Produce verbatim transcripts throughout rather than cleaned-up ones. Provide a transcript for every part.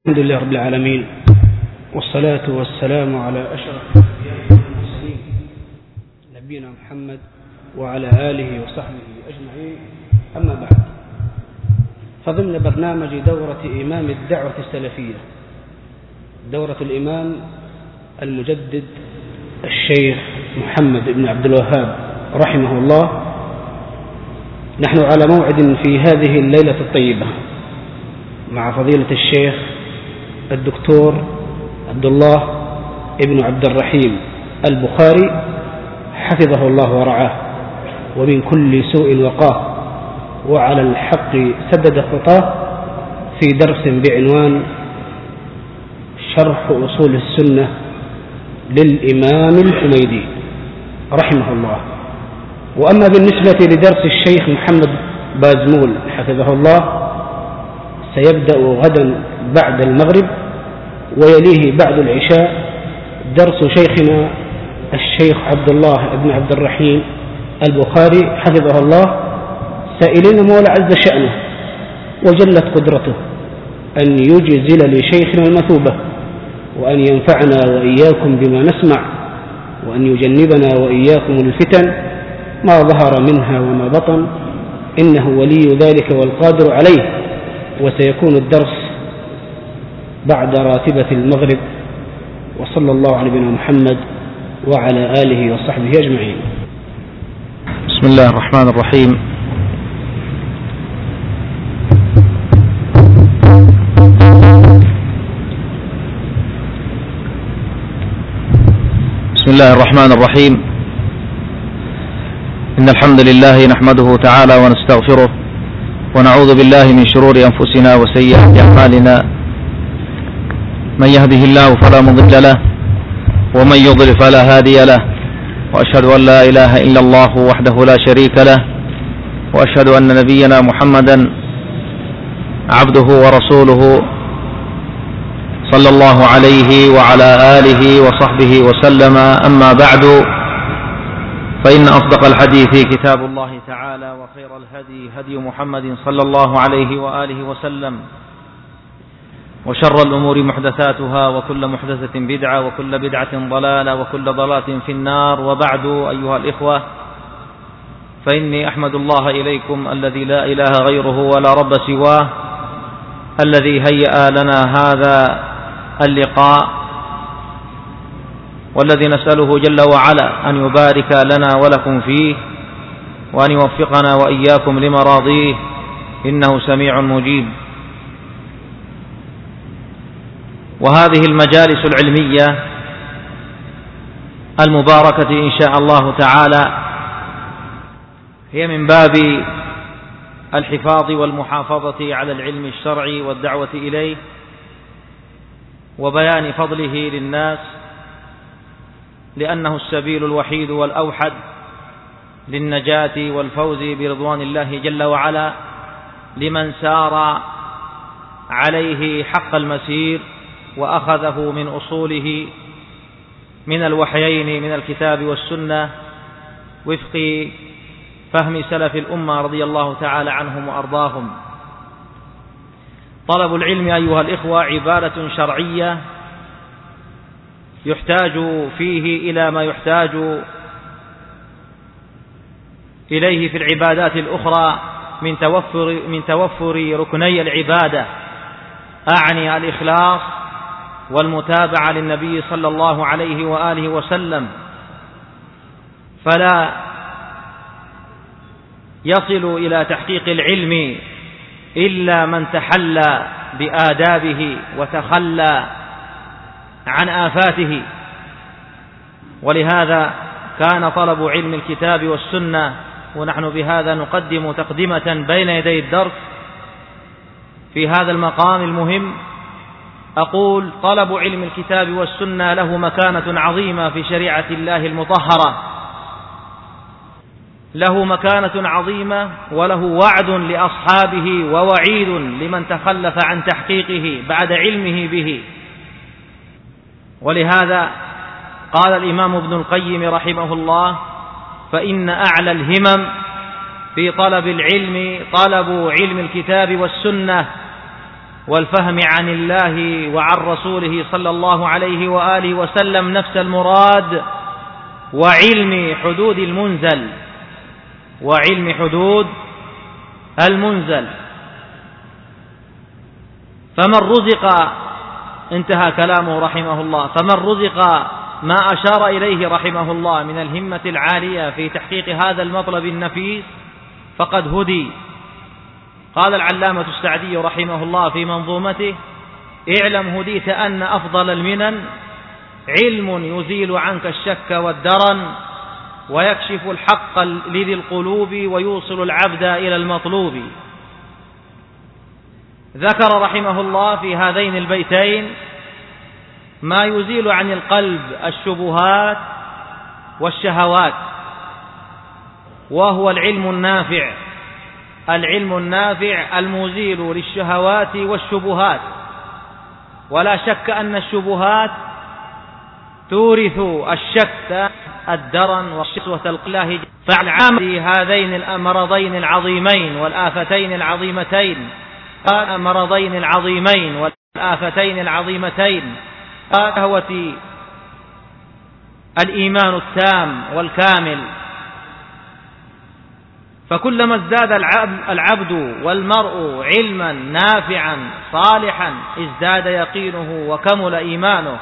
الحمد لله رب العالمين، والصلاة والسلام على أشرف الأنبياء والمرسلين نبينا محمد وعلى آله وصحبه أجمعين. أما بعد، فضمن برنامج دورة إمام الدعوة السلفية، دورة الإمام المجدد الشيخ محمد بن عبد الوهاب رحمه الله، نحن على موعد في هذه الليلة الطيبة مع فضيلة الشيخ الدكتور عبد الله ابن عبد الرحيم البخاري حفظه الله ورعاه، ومن كل سوء وقاه، وعلى الحق سدد خطاه، في درس بعنوان شرح أصول السنة للإمام الحميدي رحمه الله. وأما بالنسبة لدرس الشيخ محمد بازمول حفظه الله، سيبدأ غدا بعد المغرب، ويليه بعد العشاء درس شيخنا الشيخ عبد الله بن عبد الرحيم البخاري حفظه الله، سائلين مولى عز شأنه وجلت قدرته أن يجزل لشيخنا المثوبة، وأن ينفعنا وإياكم بما نسمع، وأن يجنبنا وإياكم الفتن ما ظهر منها وما بطن، إنه ولي ذلك والقادر عليه. وسيكون الدرس بعد راتبة المغرب، وصلى الله على نبينا محمد وعلى آله وصحبه أجمعين. بسم الله الرحمن الرحيم. بسم الله الرحمن الرحيم. إن الحمد لله نحمده تعالى ونستغفره، ونعوذ بالله من شرور أنفسنا وسيئات أعمالنا، من يهده الله فلا مضل له، ومن يضلل فلا هادي له، وأشهد أن لا إله إلا الله وحده لا شريك له، وأشهد أن نبينا محمدا عبده ورسوله صلى الله عليه وعلى آله وصحبه وسلم. أما بعد، فإن أصدق الحديث كتاب الله تعالى، وخير الهدي هدي محمد صلى الله عليه وآله وسلم، وشر الأمور محدثاتها، وكل محدثة بدعة، وكل بدعة ضلالة، وكل ضلالة في النار. وبعد، أيها الإخوة، فإني أحمد الله إليكم الذي لا إله غيره ولا رب سواه، الذي هيأ لنا هذا اللقاء، والذي نسأله جل وعلا أن يبارك لنا ولكم فيه، وأن يوفقنا وإياكم لمراضيه، إنه سميع مجيب. وهذه المجالس العلمية المباركة إن شاء الله تعالى هي من باب الحفاظ والمحافظة على العلم الشرعي والدعوة إليه، وبيان فضله للناس، لأنه السبيل الوحيد والأوحد للنجاة والفوز برضوان الله جل وعلا لمن سار عليه حق المسير، وأخذه من أصوله من الوحيين من الكتاب والسنة، وفق فهم سلف الأمة رضي الله تعالى عنهم وأرضاهم. طلب العلم أيها الإخوة عبادة شرعية يحتاج فيه إلى ما يحتاج إليه في العبادات الأخرى من توفر من توفر ركني العبادة، أعني الإخلاص والمتابعة للنبي صلى الله عليه وآله وسلم. فلا يصل إلى تحقيق العلم إلا من تحلى بآدابه وتخلى عن آفاته. ولهذا كان طلب علم الكتاب والسنة، ونحن بهذا نقدم تقدمة بين يدي الدرس في هذا المقام المهم. أقول طلب علم الكتاب والسنة له مكانة عظيمة في شريعة الله المطهرة، له مكانة عظيمة، وله وعد لأصحابه ووعيد لمن تخلف عن تحقيقه بعد علمه به. ولهذا قال الإمام ابن القيم رحمه الله: فإن أعلى الهمم في طلب العلم طلب علم الكتاب والسنة، والفهم عن الله وعن رسوله صلى الله عليه وآله وسلم نفس المراد، وعلم حدود المنزل وعلم حدود المنزل. فمن رزق، انتهى كلامه رحمه الله، فمن رزق ما أشار إليه رحمه الله من الهمة العالية في تحقيق هذا المطلب النفيس فقد هدي. قال العلامة السعدي رحمه الله في منظومته: اعلم هديت أن أفضل المنن علم يزيل عنك الشك والدرن ويكشف الحق لذي القلوب ويوصل العبد إلى المطلوب. ذكر رحمه الله في هذين البيتين ما يزيل عن القلب الشبهات والشهوات، وهو العلم النافع، العلم النافع المزيل للشهوات والشبهات. ولا شك أن الشبهات تورث الشك الدرن والشسوة القلاه. فالعام هذين المرضين العظيمين والآفتين العظيمتين المرضين العظيمين والآفتين العظيمتين شهوة الإيمان التام والكامل. فكلما ازداد العبد والمرء علما نافعا صالحا ازداد يقينه وكمل إيمانه.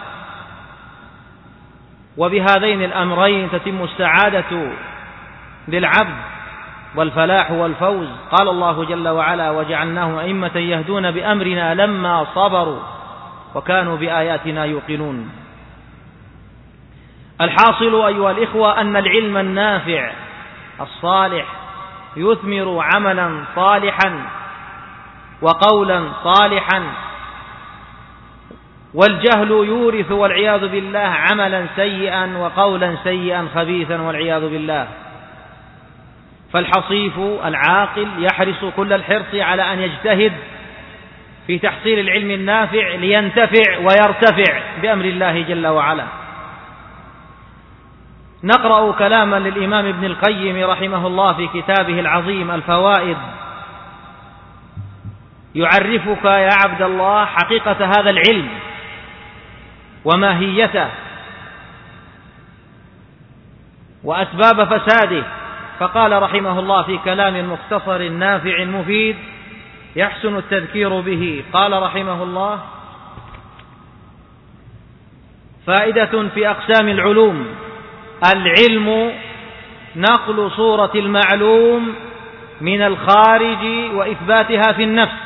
وبهذين الأمرين تتم السعادة للعبد والفلاح والفوز. قال الله جل وعلا: وجعلناهم أئمة يهدون بأمرنا لما صبروا وكانوا بآياتنا يوقنون. الحاصل أيها الإخوة أن العلم النافع الصالح يثمر عملا صالحا وقولا صالحا، والجهل يورث والعياذ بالله عملا سيئا وقولا سيئا خبيثا والعياذ بالله. فالحصيف العاقل يحرص كل الحرص على أن يجتهد في تحصيل العلم النافع لينتفع ويرتفع بأمر الله جل وعلا. نقرأ كلاما للإمام ابن القيم رحمه الله في كتابه العظيم الفوائد، يعرفك يا عبد الله حقيقة هذا العلم وماهيته وأسباب فساده. فقال رحمه الله في كلام مختصر نافع مفيد يحسن التذكير به، قال رحمه الله: فائدة في أقسام العلوم: العلم نقل صورة المعلوم من الخارج وإثباتها في النفس.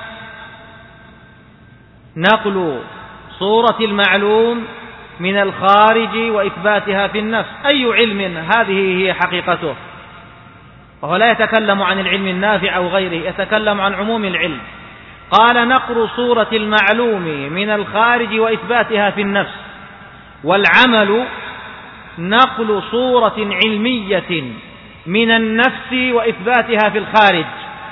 نقل صورة المعلوم من الخارج وإثباتها في النفس. أي علم هذه هي حقيقته؟ وهو لا يتكلم عن العلم النافع أو غيره، يتكلم عن عموم العلم. قال: نقل صورة المعلوم من الخارج وإثباتها في النفس. والعمل نقل صورة علمية من النفس وإثباتها في الخارج.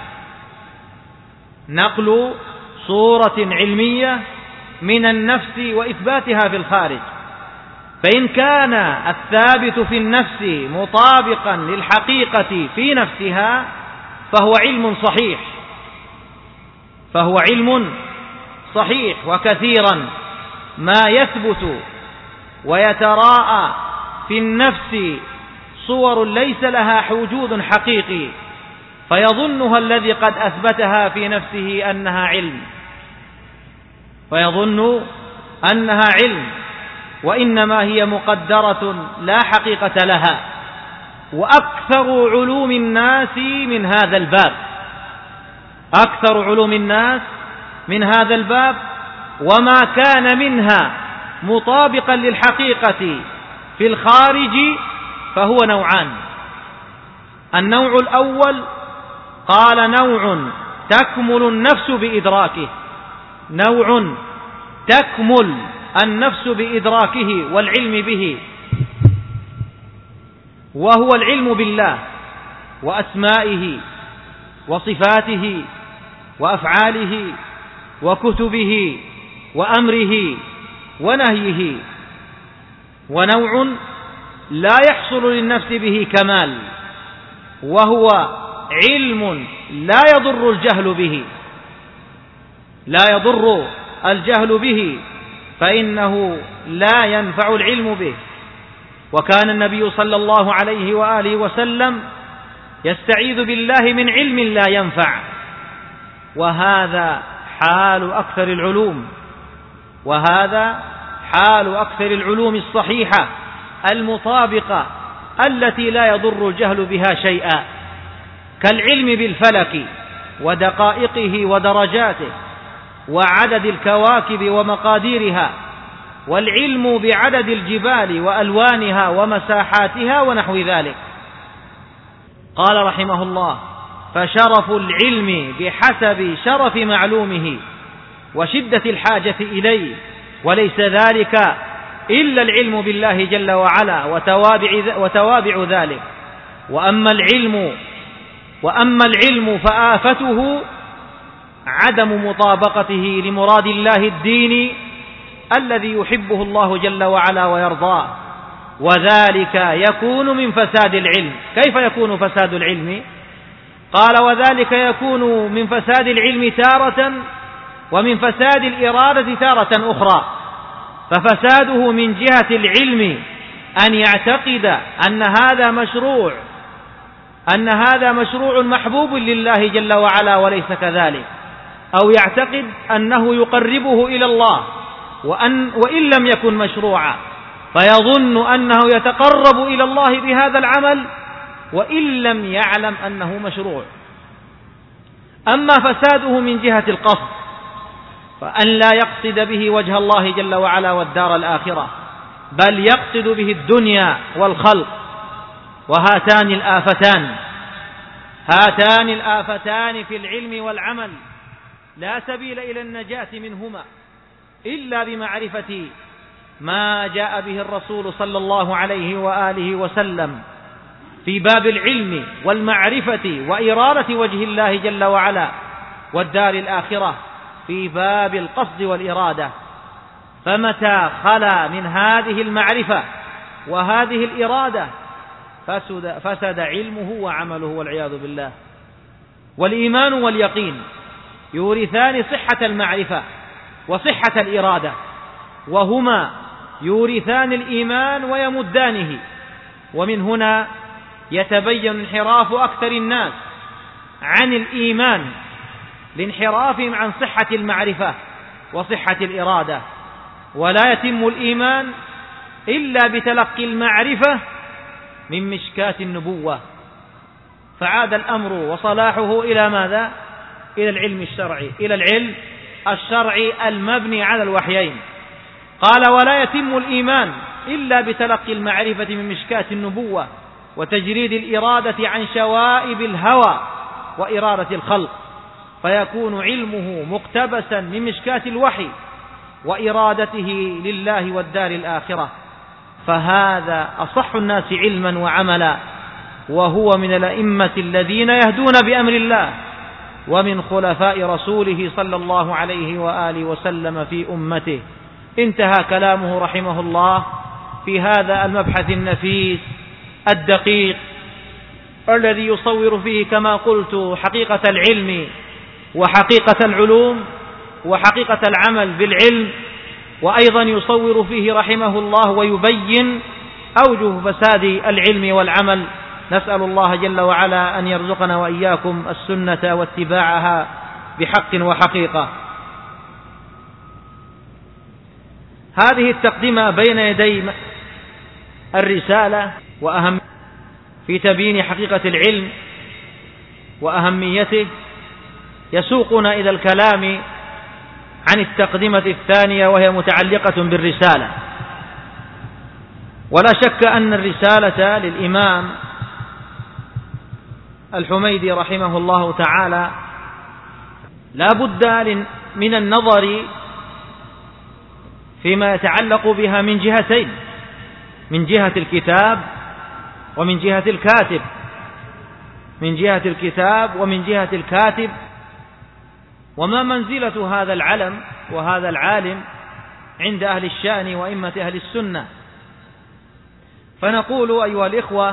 نقل صورة علمية من النفس وإثباتها في الخارج. فإن كان الثابت في النفس مطابقا للحقيقة في نفسها فهو علم صحيح فهو علم صحيح وكثيرا ما يثبت ويتراءى في النفس صور ليس لها وجود حقيقي، فيظنها الذي قد أثبتها في نفسه أنها علم فيظن أنها علم وإنما هي مقدرة لا حقيقة لها. وأكثر علوم الناس من هذا الباب أكثر علوم الناس من هذا الباب وما كان منها مطابقا للحقيقة في الخارج فهو نوعان. النوع الأول قال: نوع تكمل النفس بإدراكه نوع تكمل النفس بإدراكه والعلم به، وهو العلم بالله وأسمائه وصفاته وأفعاله وكتبه وأمره ونهيه. ونوع لا يحصل للنفس به كمال، وهو علم لا يضر الجهل به لا يضر الجهل به، فإنه لا ينفع العلم به. وكان النبي صلى الله عليه وآله وسلم يستعيذ بالله من علم لا ينفع، وهذا حال أكثر العلوم وهذا حال أكثر العلوم الصحيحة المطابقة التي لا يضر الجهل بها شيئا، كالعلم بالفلك ودقائقه ودرجاته وعدد الكواكب ومقاديرها، والعلم بعدد الجبال وألوانها ومساحاتها ونحو ذلك. قال رحمه الله: فشرف العلم بحسب شرف معلومه وشدة الحاجة إليه، وليس ذلك إلا العلم بالله جل وعلا وتوابع, وتوابع ذلك. وأما العلم وأما العلم فآفته عدم مطابقته لمراد الله الديني الذي يحبه الله جل وعلا ويرضاه، وذلك يكون من فساد العلم. كيف يكون فساد العلم؟ قال: وذلك يكون من فساد العلم تارة، ومن فساد الإرادة تارة أخرى. ففساده من جهة العلم أن يعتقد أن هذا مشروع أن هذا مشروع محبوب لله جل وعلا وليس كذلك، أو يعتقد أنه يقربه إلى الله وأن وإن لم يكن مشروعا، فيظن أنه يتقرب إلى الله بهذا العمل وإن لم يعلم أنه مشروع. أما فساده من جهة القصد فأن لا يقصد به وجه الله جل وعلا والدار الآخرة، بل يقصد به الدنيا والخلق، وهاتان الآفتان هاتان الآفتان في العلم والعمل لا سبيل إلى النجاة منهما إلا بمعرفة ما جاء به الرسول صلى الله عليه وآله وسلم في باب العلم والمعرفة وإرادة وجه الله جل وعلا والدار الآخرة في باب القصد والإرادة. فمتى خلا من هذه المعرفة وهذه الإرادة فسد, فسد علمه وعمله والعياذ بالله. والإيمان واليقين يورثان صحة المعرفة وصحة الإرادة، وهما يورثان الإيمان ويمدانه. ومن هنا يتبين انحراف أكثر الناس عن الإيمان لانحرافهم عن صحة المعرفة وصحة الإرادة. ولا يتم الإيمان إلا بتلقي المعرفة من مشكاة النبوة، فعاد الأمر وصلاحه إلى ماذا؟ إلى العلم الشرعي إلى العلم الشرعي المبني على الوحيين. قال: ولا يتم الإيمان إلا بتلقي المعرفة من مشكاة النبوة وتجريد الإرادة عن شوائب الهوى وإرادة الخلق، فيكون علمه مقتبسا من مشكاة الوحي وإرادته لله والدار الآخرة، فهذا أصح الناس علما وعملا، وهو من الأئمة الذين يهدون بأمر الله ومن خلفاء رسوله صلى الله عليه وآله وسلم في أمته. انتهى كلامه رحمه الله في هذا المبحث النفيس الدقيق الذي يصور فيه كما قلت حقيقة العلم وحقيقة العلوم وحقيقة العمل بالعلم، وأيضا يصور فيه رحمه الله ويبين أوجه فساد العلم والعمل. نسأل الله جل وعلا أن يرزقنا وإياكم السنة واتباعها بحق وحقيقة. هذه التقدمة بين يدي الرسالة وأهم في تبيين حقيقة العلم وأهميته يسوقنا إلى الكلام عن التقدمة الثانية وهي متعلقة بالرسالة. ولا شك أن الرسالة للإمام الحميدي رحمه الله تعالى لا بد من النظر فيما يتعلق بها من جهتين، من جهة الكتاب ومن جهة الكاتب من جهة الكتاب ومن جهة الكاتب وما منزلة هذا العلم وهذا العالم عند أهل الشأن وإمة أهل السنة. فنقول أيها الإخوة: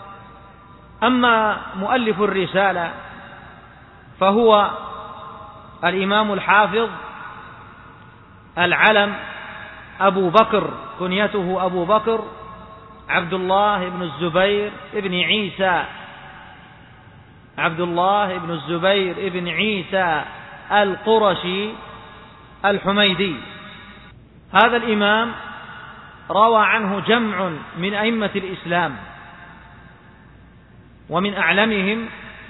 أما مؤلف الرسالة فهو الإمام الحافظ العلم أبو بكر، كنيته أبو بكر عبد الله بن الزبير بن عيسى، عبد الله بن الزبير بن عيسى القرشي الحميدي. هذا الإمام روى عنه جمع من أئمة الإسلام، ومن أعلمهم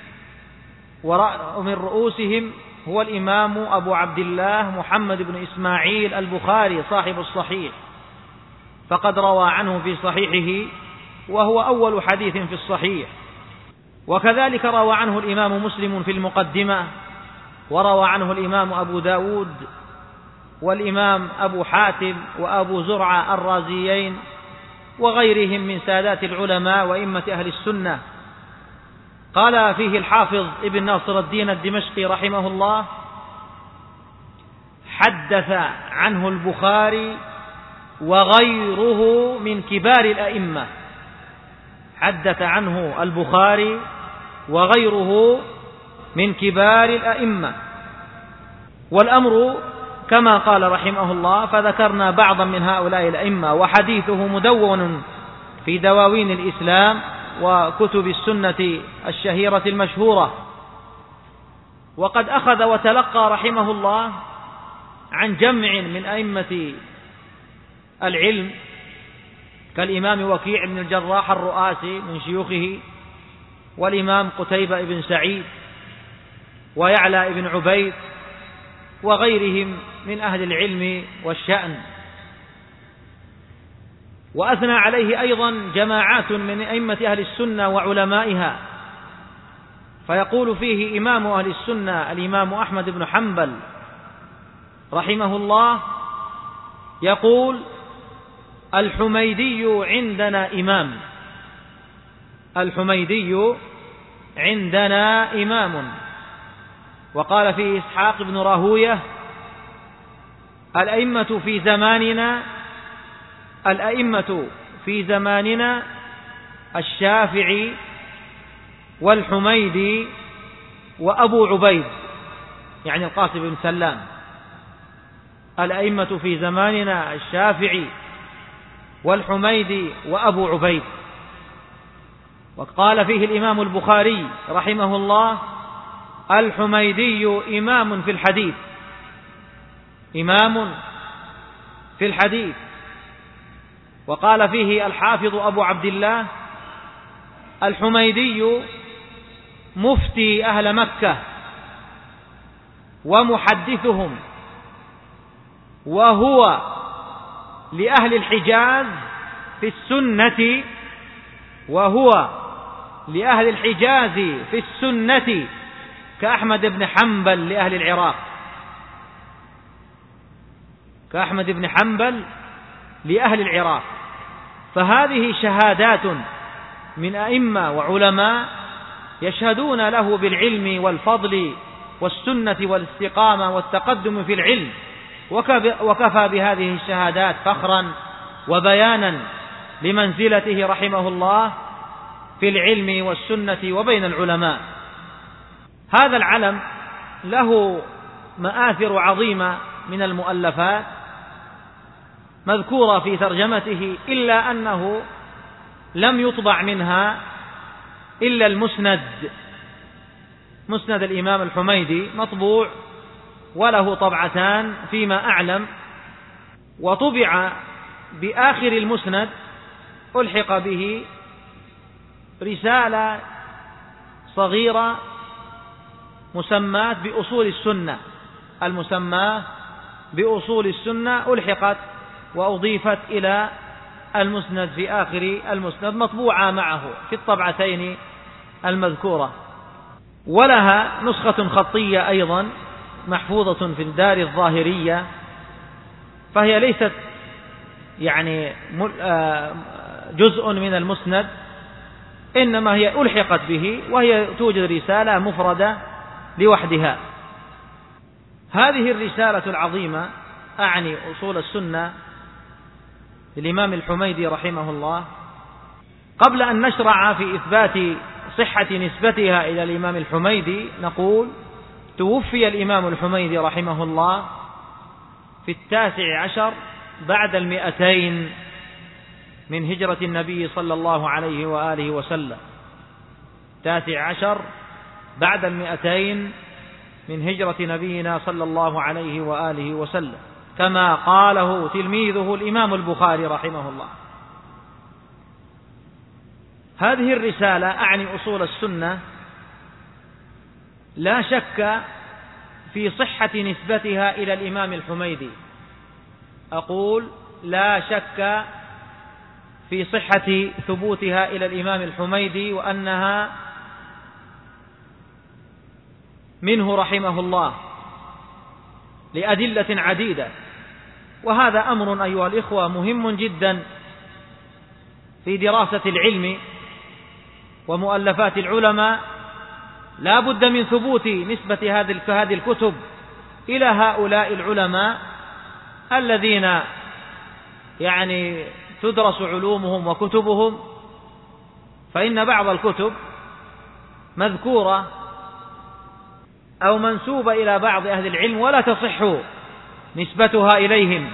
ومن رؤوسهم هو الإمام أبو عبد الله محمد بن إسماعيل البخاري صاحب الصحيح، فقد روى عنه في صحيحه وهو أول حديث في الصحيح. وكذلك روى عنه الإمام مسلم في المقدمة، وروى عنه الإمام أبو داود والإمام أبو حاتم وأبو زرعة الرازيين وغيرهم من سادات العلماء وإمة أهل السنة. قال فيه الحافظ ابن ناصر الدين الدمشقي رحمه الله: حدث عنه البخاري وغيره من كبار الأئمة، حدث عنه البخاري وغيره من كبار الأئمة. والأمر كما قال رحمه الله، فذكرنا بعضا من هؤلاء الأئمة، وحديثه مدون في دواوين الإسلام وكتب السنة الشهيرة المشهورة. وقد أخذ وتلقى رحمه الله عن جمع من أئمة العلم كالإمام وكيع بن الجراح الرؤاسي من شيوخه، والإمام قتيبة بن سعيد ويعلى بن عبيد وغيرهم من أهل العلم والشأن. وأثنى عليه أيضا جماعات من أئمة أهل السنة وعلمائها، فيقول فيه إمام أهل السنة الإمام أحمد بن حنبل رحمه الله، يقول: الحميدي عندنا إمام، الحميدي عندنا إمام. وقال فيه إسحاق بن راهوية: الأئمة في زماننا الأئمة في زماننا الشافعي والحميدي وأبو عبيد، يعني القاسم بن سلام. الأئمة في زماننا الشافعي والحميدي وأبو عبيد. وقال فيه الإمام البخاري رحمه الله: الحميدي إمام في الحديث، إمام في الحديث. وقال فيه الحافظ أبو عبد الله: الحميدي مفتي أهل مكة ومحدثهم، وهو لأهل الحجاز في السنة وهو لأهل الحجاز في السنة كأحمد بن حنبل لأهل العراق، كأحمد بن حنبل لأهل العراق. فهذه شهادات من أئمة وعلماء يشهدون له بالعلم والفضل والسنة والاستقامة والتقدم في العلم، وكفى بهذه الشهادات فخرا وبيانا لمنزلته رحمه الله في العلم والسنة وبين العلماء. هذا العلم له مآثر عظيمة من المؤلفات مذكورة في ترجمته، إلا أنه لم يطبع منها إلا المسند، مسند الإمام الحميدي مطبوع وله طبعتان فيما أعلم. وطبع بآخر المسند ألحق به رسالة صغيرة مسماة بأصول السنة، المسماة بأصول السنة ألحقت وأضيفت إلى المسند في آخر المسند، مطبوعة معه في الطبعتين المذكورة. ولها نسخة خطية أيضا محفوظة في الدار الظاهرية، فهي ليست يعني جزء من المسند، إنما هي ألحقت به، وهي توجد رسالة مفردة لوحدها. هذه الرسالة العظيمة أعني أصول السنة للإمام الحميدي رحمه الله، قبل أن نشرع في إثبات صحة نسبتها إلى الإمام الحميدي نقول توفي الإمام الحميدي رحمه الله في التاسع عشر بعد المئتين من هجرة النبي صلى الله عليه وآله وسلم، تاسع عشر بعد المئتين من هجرة نبينا صلى الله عليه وآله وسلم، كما قاله تلميذه الإمام البخاري رحمه الله. هذه الرسالة أعني أصول السنة لا شك في صحة نسبتها إلى الإمام الحميدي، أقول لا شك في صحة ثبوتها إلى الإمام الحميدي وأنها منه رحمه الله لأدلة عديدة. وهذا أمر أيها الإخوة مهم جدا في دراسة العلم ومؤلفات العلماء، لا بد من ثبوت نسبة هذه الكتب إلى هؤلاء العلماء الذين يعني تدرس علومهم وكتبهم، فإن بعض الكتب مذكورة أو منسوبة إلى بعض أهل العلم ولا تصح نسبتها إليهم،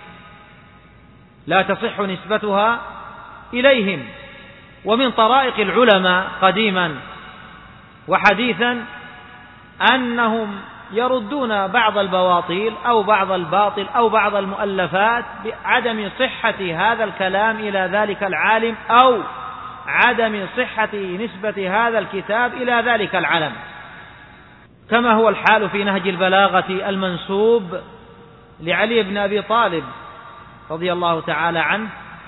لا تصح نسبتها إليهم. ومن طرائق العلماء قديما وحديثا أنهم يردون بعض البواطيل أو بعض الباطل أو بعض المؤلفات بعدم صحة هذا الكلام إلى ذلك العالم أو عدم صحة نسبة هذا الكتاب إلى ذلك العلم، كما هو الحال في نهج البلاغة المنسوب لعلي بن أبي طالب رضي الله تعالى عنه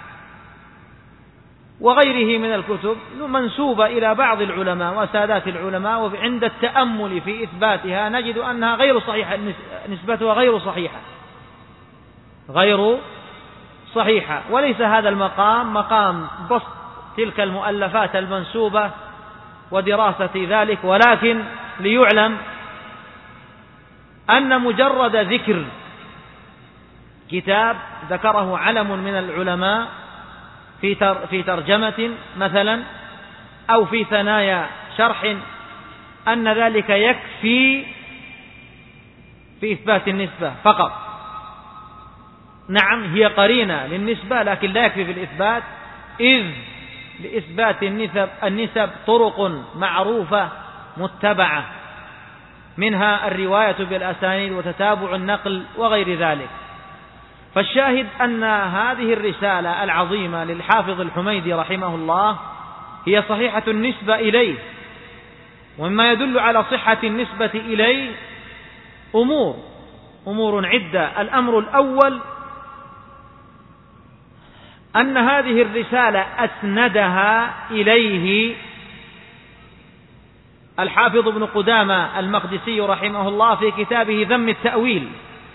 وغيره من الكتب منسوبة إلى بعض العلماء وسادات العلماء، وعند التأمل في إثباتها نجد أنها غير صحيحة، نسبتها غير صحيحة غير صحيحة. وليس هذا المقام مقام بسط تلك المؤلفات المنسوبة ودراسة ذلك، ولكن ليعلم أن مجرد ذكر كتاب ذكره علم من العلماء في في ترجمة مثلا أو في ثنايا شرح أن ذلك يكفي في إثبات النسبة فقط. نعم هي قرينة للنسبة لكن لا يكفي في الإثبات، إذ لإثبات النسب النسب طرق معروفة متبعة، منها الرواية بالأسانيد وتتابع النقل وغير ذلك. فالشاهد أن هذه الرسالة العظيمة للحافظ الحميدي رحمه الله هي صحيحة النسبة إليه، ومما يدل على صحة النسبة إليه أمور أمور عدة. الأمر الأول أن هذه الرسالة أسندها إليه الحافظ ابن قدامة المقدسي رحمه الله في كتابه ذم التأويل،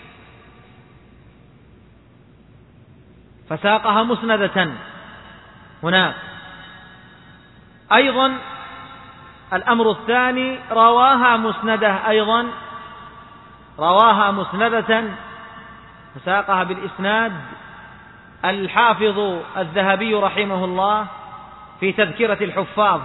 فساقها مسندة هناك. أيضا الأمر الثاني رواها مسندة، أيضا رواها مسندة فساقها بالإسناد الحافظ الذهبي رحمه الله في تذكرة الحفاظ،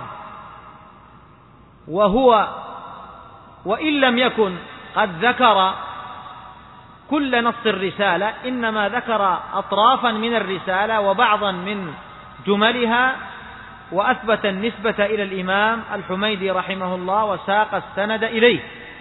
وهو وإن لم يكن قد ذكر كل نص الرسالة إنما ذكر أطرافا من الرسالة وبعضا من جملها، وأثبت النسبة إلى الإمام الحميدي رحمه الله وساق السند إليه.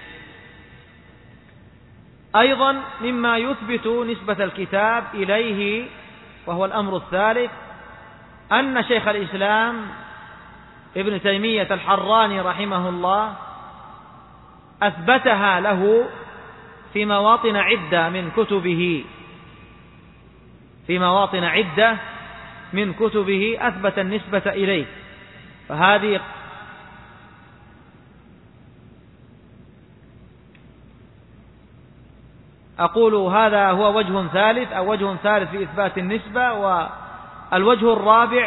أيضا مما يثبت نسبة الكتاب إليه وهو الأمر الثالث أن شيخ الإسلام ابن تيمية الحراني رحمه الله أثبتها له في مواطن عدة من كتبه في مواطن عدة من كتبه أثبت النسبة إليه. فهذه أقول هذا هو وجه ثالث أو وجه ثالث في إثبات النسبة. والوجه الرابع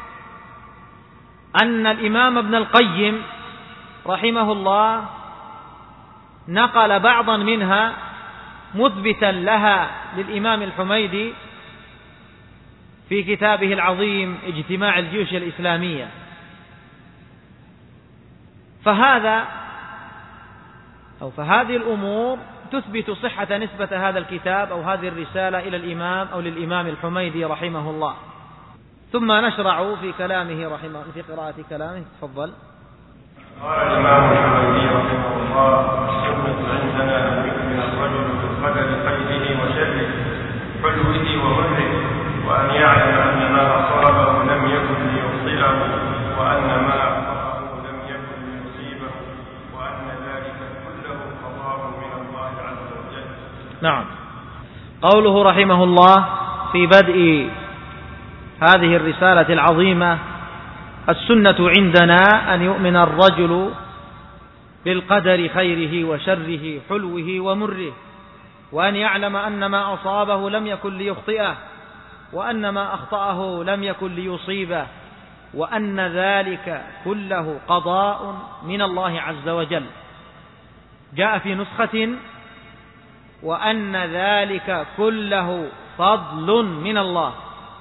أن الإمام ابن القيم رحمه الله نقل بعضا منها مثبتا لها للإمام الحميدي في كتابه العظيم اجتماع الجيوش الإسلامية. فهذا أو فهذه الأمور تثبت صحة نسبة هذا الكتاب أو هذه الرسالة إلى الإمام أو للإمام الحميدي رحمه الله. ثم نشرع في كلامه رحمه في قراءة كلامه. تفضل. قال الإمام الحميدي رحمه الله: السنة عندنا أن يؤمن الرجل بالقدر خيره وشره حلوه ومره، وأن يعلم أن ما أصابه لم يكن ليخطئه، وأن ما أخطأه لم يكن ليصيبه، وأن ذلك كله قضاء من الله عز وجل. نعم. قوله رحمه الله في بدء هذه الرسالة العظيمة: السنة عندنا أن يؤمن الرجل بالقدر خيره وشره حلوه ومره، وأن يعلم أن ما أصابه لم يكن ليخطئه، وأن ما أخطأه لم يكن ليصيبه، وأن ذلك كله قضاء من الله عز وجل. جاء في نسخة: وأن ذلك كله فضل من الله،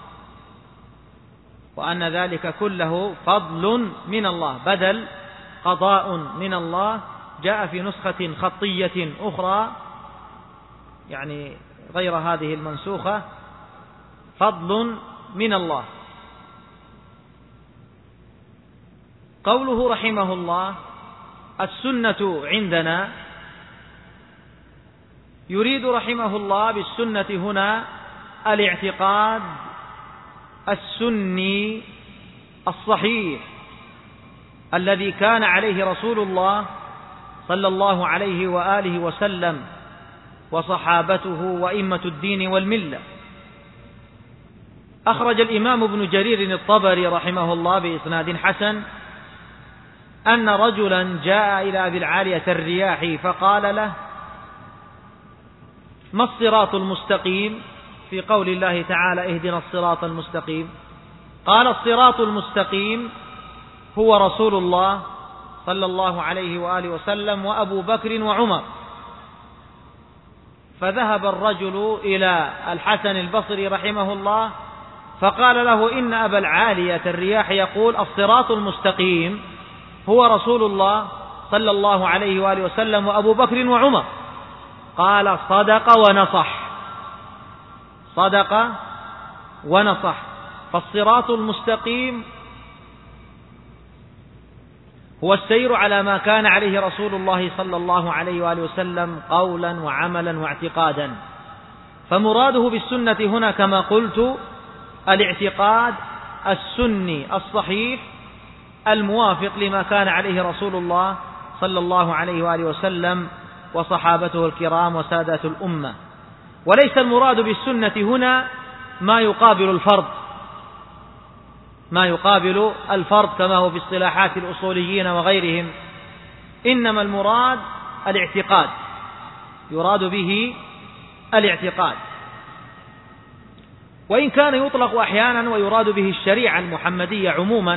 وأن ذلك كله فضل من الله، بدل قضاء من الله. جاء في نسخة خطية أخرى يعني غير هذه المنسوخة: فضل من الله. قوله رحمه الله: السنة عندنا، يريد رحمه الله بالسنة هنا الاعتقاد السني الصحيح الذي كان عليه رسول الله صلى الله عليه وآله وسلم وصحابته وإمة الدين والملة. أخرج الإمام ابن جرير الطبري رحمه الله بإسناد حسن أن رجلا جاء إلى أبي العالية الرياحي فقال له: ما الصراط المستقيم؟ في قول الله تعالى: اهدنا الصراط المستقيم. قال: الصراط المستقيم هو رسول الله صلى الله عليه وآله وسلم وأبو بكر وعمر. فذهب الرجل إلى الحسن البصري رحمه الله فقال له: إن أبا العالية الرياحي يقول الصراط المستقيم هو رسول الله صلى الله عليه وآله وسلم وأبو بكر وعمر. قال: صدق ونصح، صدق ونصح. فالصراط المستقيم هو السير على ما كان عليه رسول الله صلى الله عليه وآله وسلم قولا وعملا واعتقادا. فمراده بالسنة هنا كما قلت الاعتقاد السني الصحيح الموافق لما كان عليه رسول الله صلى الله عليه وآله وسلم وصحابته الكرام وسادات الأمة. وليس المراد بالسنة هنا ما يقابل الفرض، ما يقابل الفرض كما هو في اصطلاحات الأصوليين وغيرهم، إنما المراد الاعتقاد، يراد به الاعتقاد. وإن كان يطلق أحيانا ويراد به الشريعة المحمدية عموما،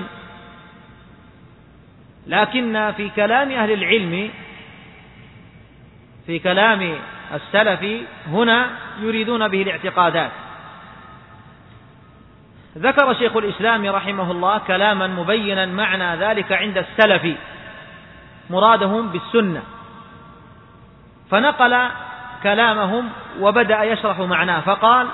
لكن في كلام أهل العلم، في كلام السلف هنا يريدون به الاعتقادات. ذكر شيخ الإسلام رحمه الله كلاما مبينا معنى ذلك عند السلف مرادهم بالسنة، فنقل كلامهم وبدأ يشرح معناه فقال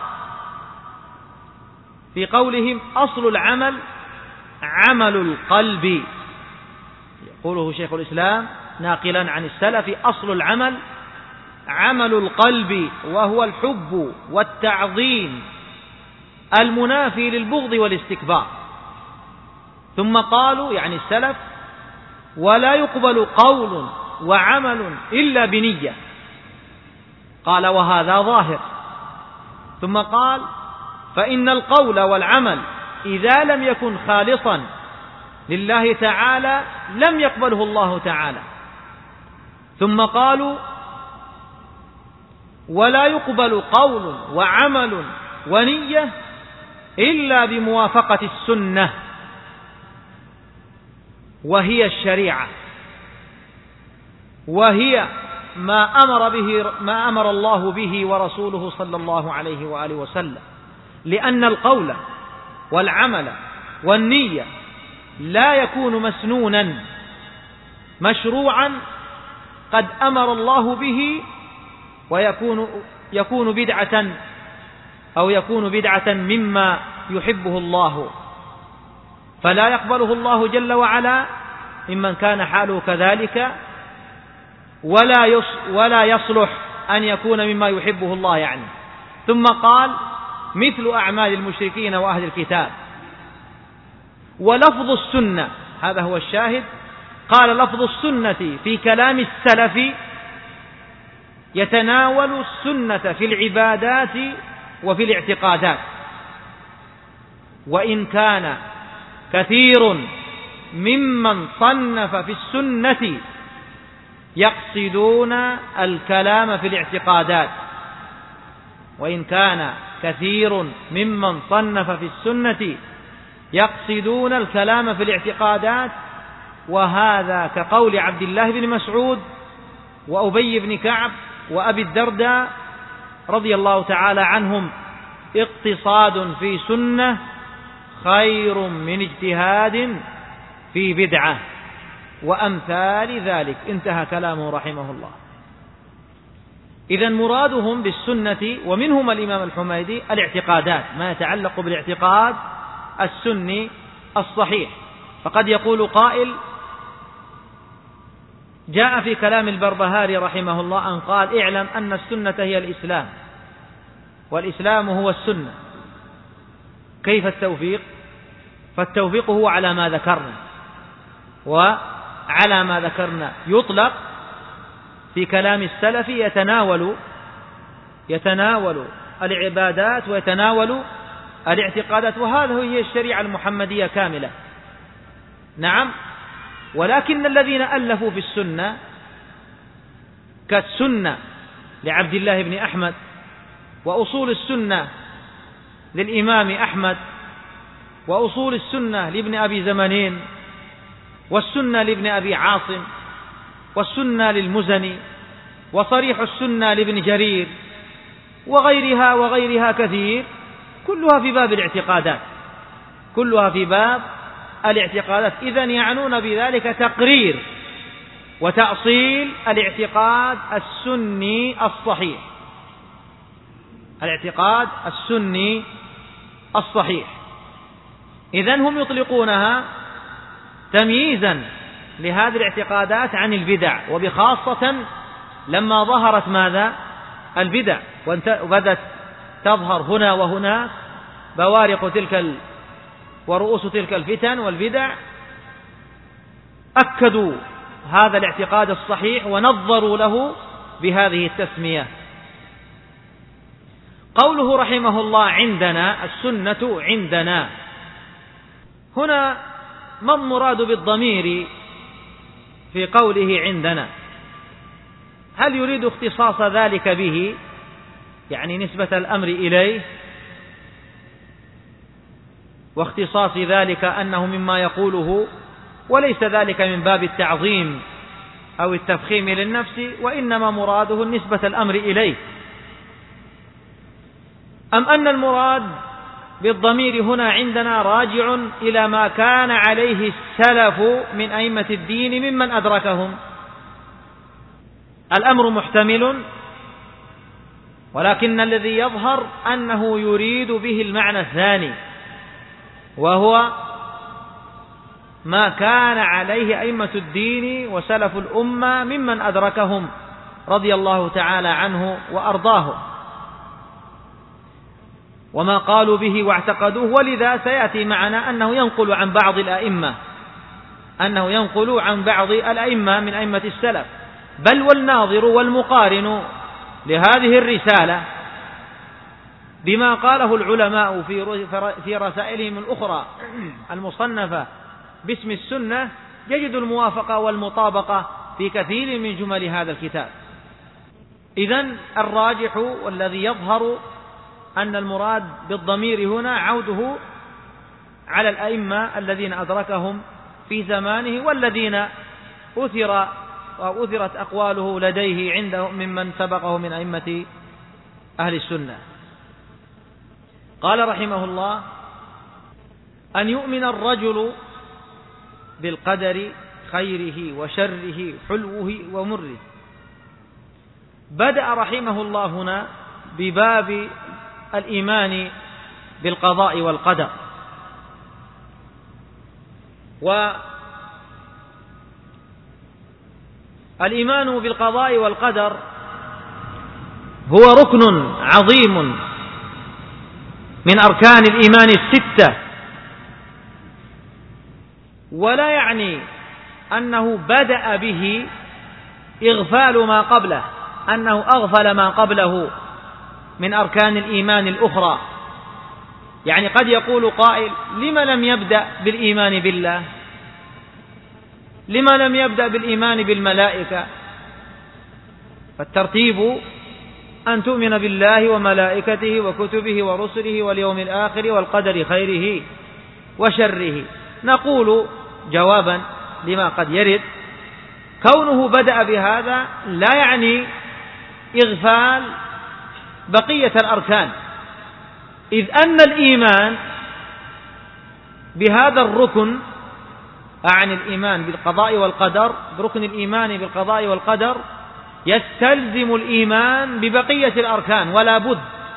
في قولهم: أصل العمل عمل القلب. يقوله شيخ الإسلام ناقلا عن السلف: أصل العمل عمل القلب، وهو الحب والتعظيم المنافي للبغض والاستكبار. ثم قالوا يعني السلف: ولا يقبل قول وعمل إلا بنية. قال: وهذا ظاهر. ثم قال: فإن القول والعمل إذا لم يكن خالصا لله تعالى لم يقبله الله تعالى. ثم قالوا: ولا يقبل قول وعمل ونية إلا بموافقة السنة، وهي الشريعة، وهي ما أمر به ما أمر الله به ورسوله صلى الله عليه وآله وسلم. لأن القول والعمل والنية لا يكون مسنونا مشروعا قد أمر الله به ويكون يكون بدعة أو يكون بدعة مما يحبه الله، فلا يقبله الله جل وعلا ممن كان حاله كذلك، ولا ولا يصلح أن يكون مما يحبه الله يعني. ثم قال مثل أعمال المشركين وأهل الكتاب. ولفظ السنة، هذا هو الشاهد، قال لفظ السنة في كلام السلف يتناول السنة في العبادات وفي الاعتقادات، وإن كان كثير ممن صنف في السنة يقصدون الكلام في الاعتقادات، وإن كان كثير ممن صنف في السنة يقصدون الكلام في الاعتقادات، وهذا كقول عبد الله بن مسعود وأبي بن كعب وأبي الدرداء رضي الله تعالى عنهم: اقتصاد في سنة خير من اجتهاد في بدعة، وأمثال ذلك. انتهى كلامه رحمه الله. إذن مرادهم بالسنة ومنهم الإمام الحميدي الاعتقادات، ما يتعلق بالاعتقاد السني الصحيح. فقد يقول قائل: جاء في كلام البربهاري رحمه الله أن قال: اعلم أن السنة هي الإسلام والإسلام هو السنة. كيف التوفيق؟ فالتوفيق هو على ما ذكرنا، وعلى ما ذكرنا يطلق في كلام السلف يتناول يتناول العبادات ويتناول الاعتقادات، وهذه هي الشريعة المحمدية كاملة. نعم، ولكن الذين ألفوا في السنة كالسنة لعبد الله بن أحمد، وأصول السنة للإمام أحمد، وأصول السنة لابن أبي زمانين، والسنة لابن أبي عاصم، والسنة للمزني، وصريح السنة لابن جرير، وغيرها وغيرها كثير، كلها في باب الاعتقادات، كلها في باب الاعتقادات. إذن يعنون بذلك تقرير وتأصيل الاعتقاد السني الصحيح، الاعتقاد السني الصحيح. إذن هم يطلقونها تمييزا لهذه الاعتقادات عن البدع، وبخاصة لما ظهرت ماذا؟ البدع، وبدت تظهر هنا وهنا بوارق تلك ال... ورؤوس تلك الفتن والبدع، أكدوا هذا الاعتقاد الصحيح ونظروا له بهذه التسمية. قوله رحمه الله: عندنا السنة عندنا، هنا ما المراد بالضمير في قوله عندنا؟ هل يريد اختصاص ذلك به، يعني نسبة الأمر إليه، واختصاص ذلك أنه مما يقوله، وليس ذلك من باب التعظيم أو التفخيم للنفس، وإنما مراده نسبة الأمر إليه؟ أم أن المراد بالضمير هنا عندنا راجع إلى ما كان عليه السلف من أئمة الدين ممن أدركهم؟ الأمر محتمل، ولكن الذي يظهر أنه يريد به المعنى الثاني، وهو ما كان عليه أئمة الدين وسلف الأمة ممن أدركهم رضي الله تعالى عنه وأرضاه، وما قالوا به واعتقدوه. ولذا سيأتي معنا أنه ينقل عن بعض الأئمة أنه ينقل عن بعض الأئمة من أئمة السلف، بل والناظر والمقارن لهذه الرسالة بما قاله العلماء في رسائلهم الأخرى المصنفة باسم السنة يجد الموافقة والمطابقة في كثير من جمل هذا الكتاب. إذن الراجح والذي يظهر أن المراد بالضمير هنا عوده على الأئمة الذين أدركهم في زمانه، والذين أثر وأثرت أقواله لديه عنده ممن سبقه من أئمة أهل السنة. قال رحمه الله: أن يؤمن الرجل بالقدر خيره وشره حلوه ومره. بدأ رحمه الله هنا بباب الإيمان بالقضاء والقدر. والإيمان بالقضاء والقدر هو ركن عظيم من أركان الإيمان الستة، ولا يعني أنه بدأ به إغفال ما قبله، أنه أغفل ما قبله من أركان الإيمان الأخرى. يعني قد يقول قائل: لما لم يبدأ بالإيمان بالله؟ لما لم يبدأ بالإيمان بالملائكة؟ فالترتيب أن تؤمن بالله وملائكته وكتبه ورسله واليوم الآخر والقدر خيره وشره. نقول جوابا لما قد يرد: كونه بدأ بهذا لا يعني إغفال بقية الأركان، إذ أن الإيمان بهذا الركن، أعني الإيمان بالقضاء والقدر، بركن الإيمان بالقضاء والقدر، يستلزم الإيمان ببقية الأركان ولا بد.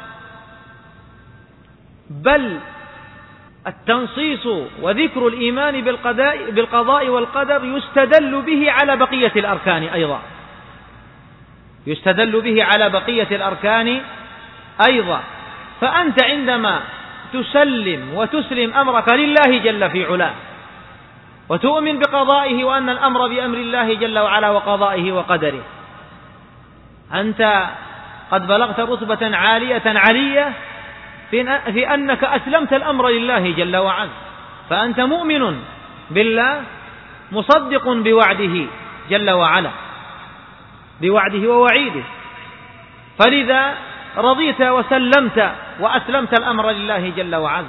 بل التنصيص وذكر الإيمان بالقضاء, بالقضاء والقدر يستدل به على بقية الأركان أيضا، يستدل به على بقية الأركان أيضا. فأنت عندما تسلم وتسلم أمرك لله جل في علاه، وتؤمن بقضائه وأن الأمر بأمر الله جل وعلا وقضائه وقدره، أنت قد بلغت رتبة عالية علية في أنك أسلمت الأمر لله جل وعلا، فأنت مؤمن بالله مصدق بوعده جل وعلا، بوعده ووعيده، فلذا رضيت وسلمت وأسلمت الأمر لله جل وعلا.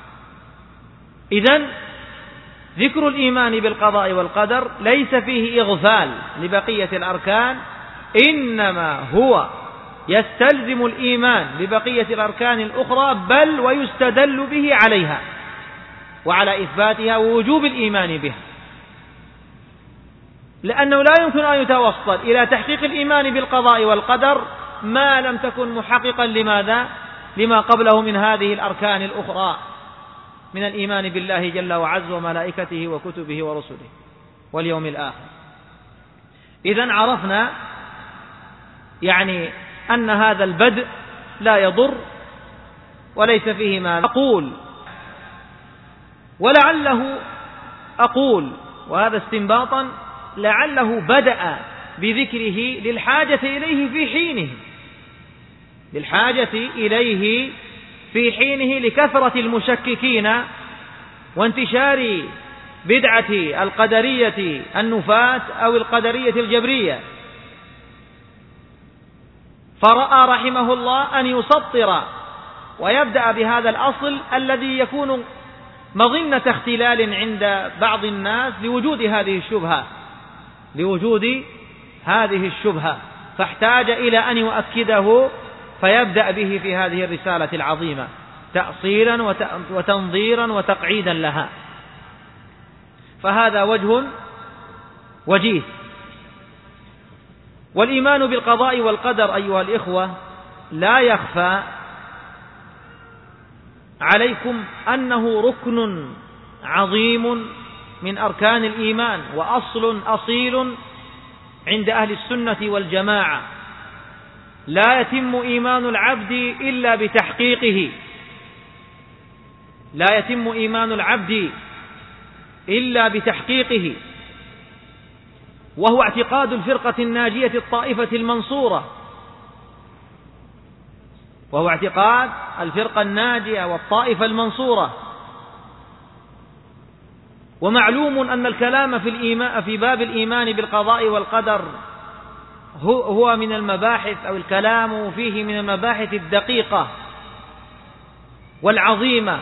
إذن ذكر الإيمان بالقضاء والقدر ليس فيه إغفال لبقية الأركان، إنما هو يستلزم الإيمان ببقية الأركان الأخرى، بل ويستدل به عليها وعلى إثباتها ووجوب الإيمان بها، لأنه لا يمكن أن يتوصل إلى تحقيق الإيمان بالقضاء والقدر ما لم تكن محققا لماذا؟ لما قبله من هذه الأركان الأخرى من الإيمان بالله جل وعز وملائكته وكتبه ورسله واليوم الآخر. إذن عرفنا يعني أن هذا البدء لا يضر وليس فيه ما أقول، ولعله أقول وهذا استنباطا لعله بدأ بذكره للحاجة إليه في حينه، للحاجة إليه في حينه لكثرة المشككين وانتشار بدعة القدرية النفاة أو القدرية الجبرية، فرأى رحمه الله أن يسطر ويبدأ بهذا الأصل الذي يكون مظنة اختلال عند بعض الناس لوجود هذه الشبهة لوجود هذه الشبهة فاحتاج إلى أن يؤكده، فيبدأ به في هذه الرسالة العظيمة تأصيلا وتنظيرا وتقعيدا لها. فهذا وجه وجيه. والإيمان بالقضاء والقدر أيها الإخوة لا يخفى عليكم أنه ركن عظيم من أركان الإيمان وأصل أصيل عند أهل السنة والجماعة، لا يتم إيمان العبد إلا بتحقيقه، لا يتم إيمان العبد إلا بتحقيقه، وهو اعتقاد الفرقة الناجية الطائفة المنصورة، وهو اعتقاد الفرقة الناجية والطائفة المنصورة. ومعلوم أن الكلام في الإيمان في باب الإيمان بالقضاء والقدر هو من المباحث أو الكلام فيه من المباحث الدقيقة والعظيمة،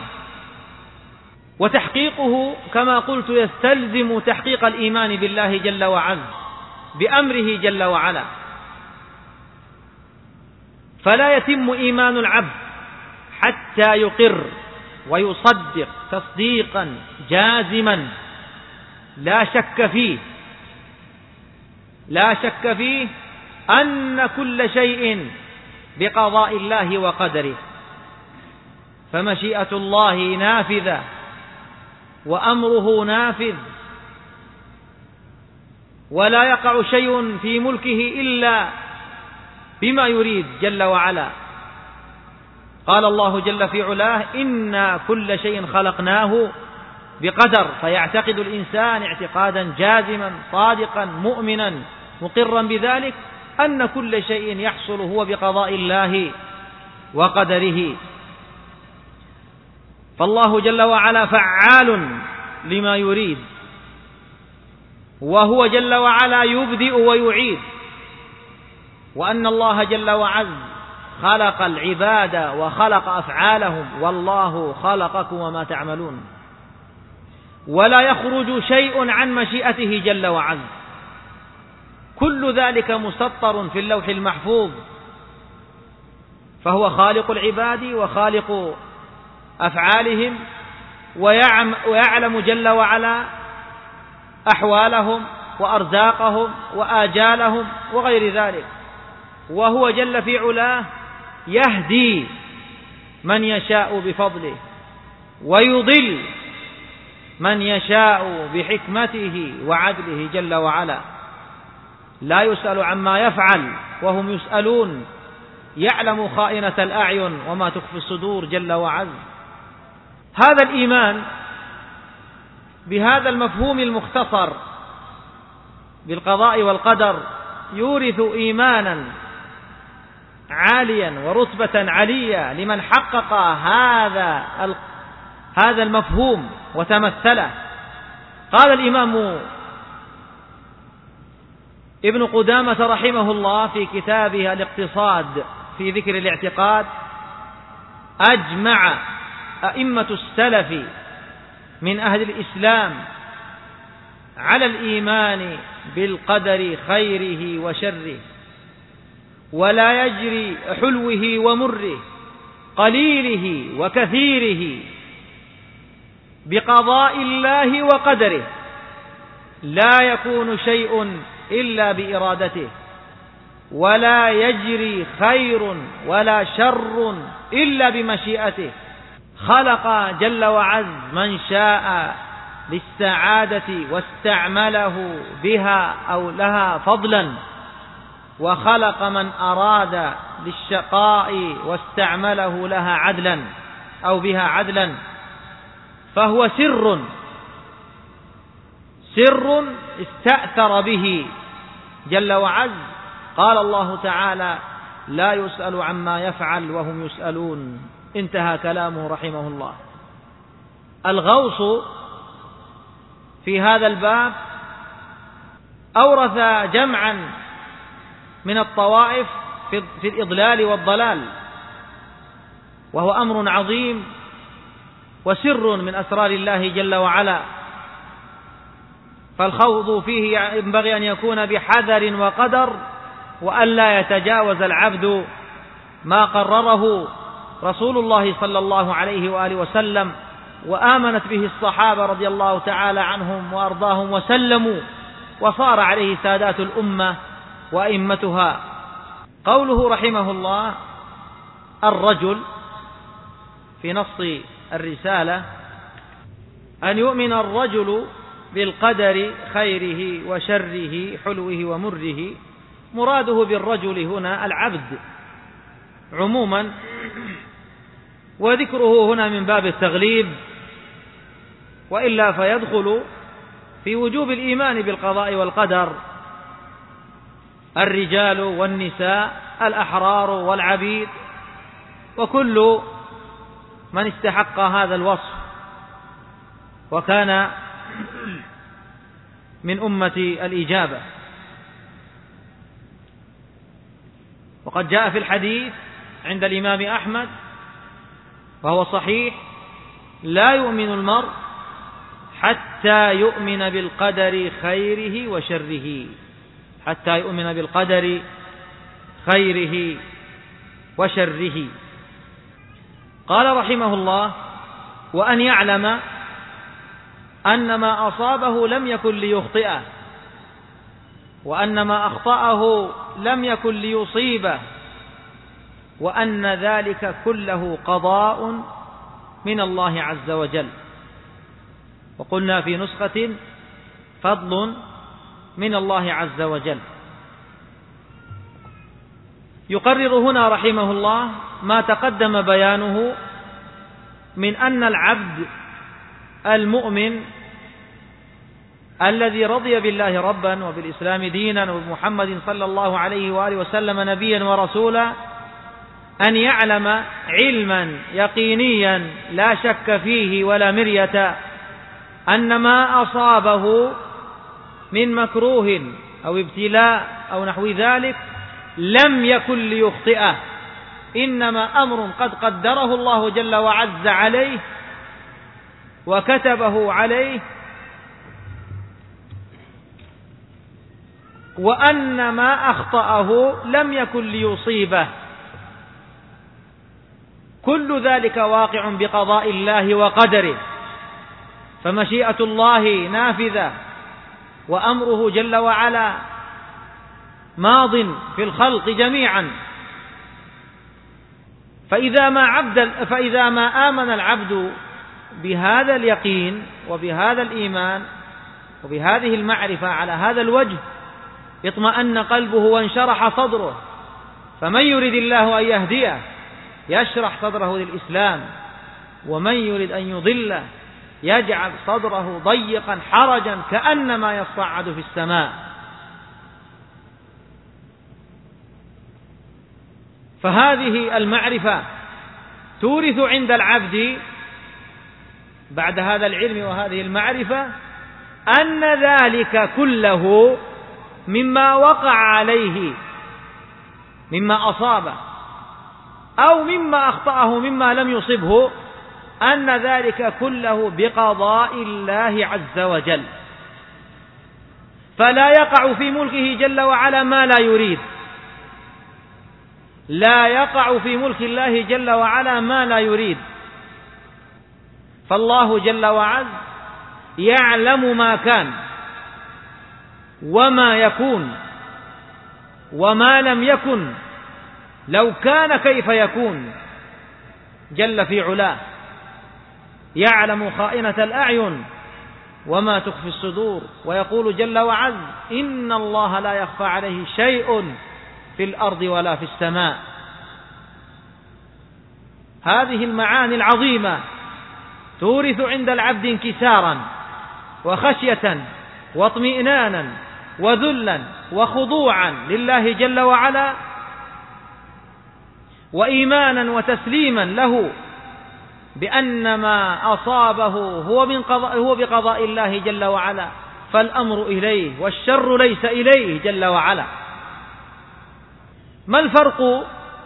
وتحقيقه كما قلت يستلزم تحقيق الإيمان بالله جل وعلا بأمره جل وعلا. فلا يتم إيمان العبد حتى يقر ويصدق تصديقا جازما لا شك فيه لا شك فيه أن كل شيء بقضاء الله وقدره، فمشيئة الله نافذة وأمره نافذ، ولا يقع شيء في ملكه إلا بما يريد جل وعلا. قال الله جل في علاه: إنا كل شيء خلقناه بقدر، فيعتقد الإنسان اعتقادا جازما صادقا مؤمنا مقرا بذلك أن كل شيء يحصل هو بقضاء الله وقدره. فالله جل وعلا فعال لما يريد، وهو جل وعلا يبدئ ويعيد، وأن الله جل وعز خلق العباد وخلق أفعالهم، والله خلقكم وما تعملون، ولا يخرج شيء عن مشيئته جل وعز، كل ذلك مسطر في اللوح المحفوظ، فهو خالق العباد وخالق أفعالهم، ويعلم جل وعلا أحوالهم وأرزاقهم وآجالهم وغير ذلك، وهو جل في علاه يهدي من يشاء بفضله ويضل من يشاء بحكمته وعدله جل وعلا، لا يسأل عما يفعل وهم يسألون، يعلم خائنة الأعين وما تخفي الصدور جل وعز. هذا الإيمان بهذا المفهوم المختصر بالقضاء والقدر يورث إيمانا عاليا ورتبة عليا لمن حقق هذا هذا المفهوم وتمثله. قال الإمام ابن قدامة رحمه الله في كتابه الاقتصاد في ذكر الاعتقاد: أجمع أئمة السلف من أهل الإسلام على الإيمان بالقدر خيره وشره، ولا يجري حلوه ومره قليله وكثيره بقضاء الله وقدره، لا يكون شيء إلا بإرادته، ولا يجري خير ولا شر إلا بمشيئته. خلق جل وعز من شاء للسعادة واستعمله بها أو لها فضلا، وخلق من أراد للشقاء واستعمله لها عدلا أو بها عدلا، فهو سر سر استأثر به جل وعز. قال الله تعالى: لا يسأل عما يفعل وهم يسألون. انتهى كلامه رحمه الله. الغوص في هذا الباب أورث جمعا من الطوائف في الإضلال والضلال، وهو أمر عظيم وسر من أسرار الله جل وعلا، فالخوض فيه ينبغي أن يكون بحذر وقدر، وأن لا يتجاوز العبد ما قرره رسول الله صلى الله عليه وآله وسلم وآمنت به الصحابة رضي الله تعالى عنهم وأرضاهم وسلموا، وصار عليه سادات الأمة وأئمتها. قوله رحمه الله: الرجل في نص الرسالة أن يؤمن الرجل بالقدر خيره وشره حلوه ومره، مراده بالرجل هنا العبد عموما، وذكره هنا من باب التغليب، وإلا فيدخل في وجوب الإيمان بالقضاء والقدر الرجال والنساء، الأحرار والعبيد، وكل من استحق هذا الوصف وكان من أمة الإجابة. وقد جاء في الحديث عند الإمام أحمد وهو صحيح: لا يؤمن المرء حتى يؤمن بالقدر خيره وشره، حتى يؤمن بالقدر خيره وشره. قال رحمه الله: وأن يعلم أن ما أصابه لم يكن ليخطئه، وأن ما أخطأه لم يكن ليصيبه، وأن ذلك كله قضاء من الله عز وجل. وقلنا في نسخة فضل من الله عز وجل. يقرر هنا رحمه الله ما تقدم بيانه من أن العبد المؤمن الذي رضي بالله ربا وبالإسلام دينا وبمحمد صلى الله عليه وآله وسلم نبيا ورسولا أن يعلم علما يقينيا لا شك فيه ولا مرية أن ما أصابه من مكروه أو ابتلاء أو نحو ذلك لم يكن ليخطئه، إنما أمر قد قدره الله جل وعز عليه وكتبه عليه، وأن ما أخطأه لم يكن ليصيبه. كل ذلك واقع بقضاء الله وقدره، فمشيئة الله نافذة، وأمره جل وعلا ماض في الخلق جميعا. فإذا ما, عبد فإذا ما آمن العبد بهذا اليقين وبهذا الإيمان وبهذه المعرفة على هذا الوجه اطمأن قلبه وانشرح صدره. فمن يريد الله أن يهديه يشرح صدره للإسلام، ومن يريد أن يضله يجعل صدره ضيقا حرجا كأنما يصعد في السماء. فهذه المعرفة تورث عند العبد بعد هذا العلم وهذه المعرفة أن ذلك كله مما وقع عليه مما أصابه أو مما أخطأه مما لم يصبه، أن ذلك كله بقضاء الله عز وجل، فلا يقع في ملكه جل وعلا ما لا يريد، لا يقع في ملك الله جل وعلا ما لا يريد. فالله جل وعز يعلم ما كان وما يكون وما لم يكن لو كان كيف يكون جل في علاه، يعلم خائنة الأعين وما تخفي الصدور، ويقول جل وعز إن الله لا يخفى عليه شيء في الأرض ولا في السماء. هذه المعاني العظيمة تورث عند العبد انكسارا وخشية واطمئنانا وذلا وخضوعا لله جل وعلا، وإيمانا وتسليما له بأن ما أصابه هو من قضاء هو بقضاء الله جل وعلا، فالأمر إليه والشر ليس إليه جل وعلا. ما الفرق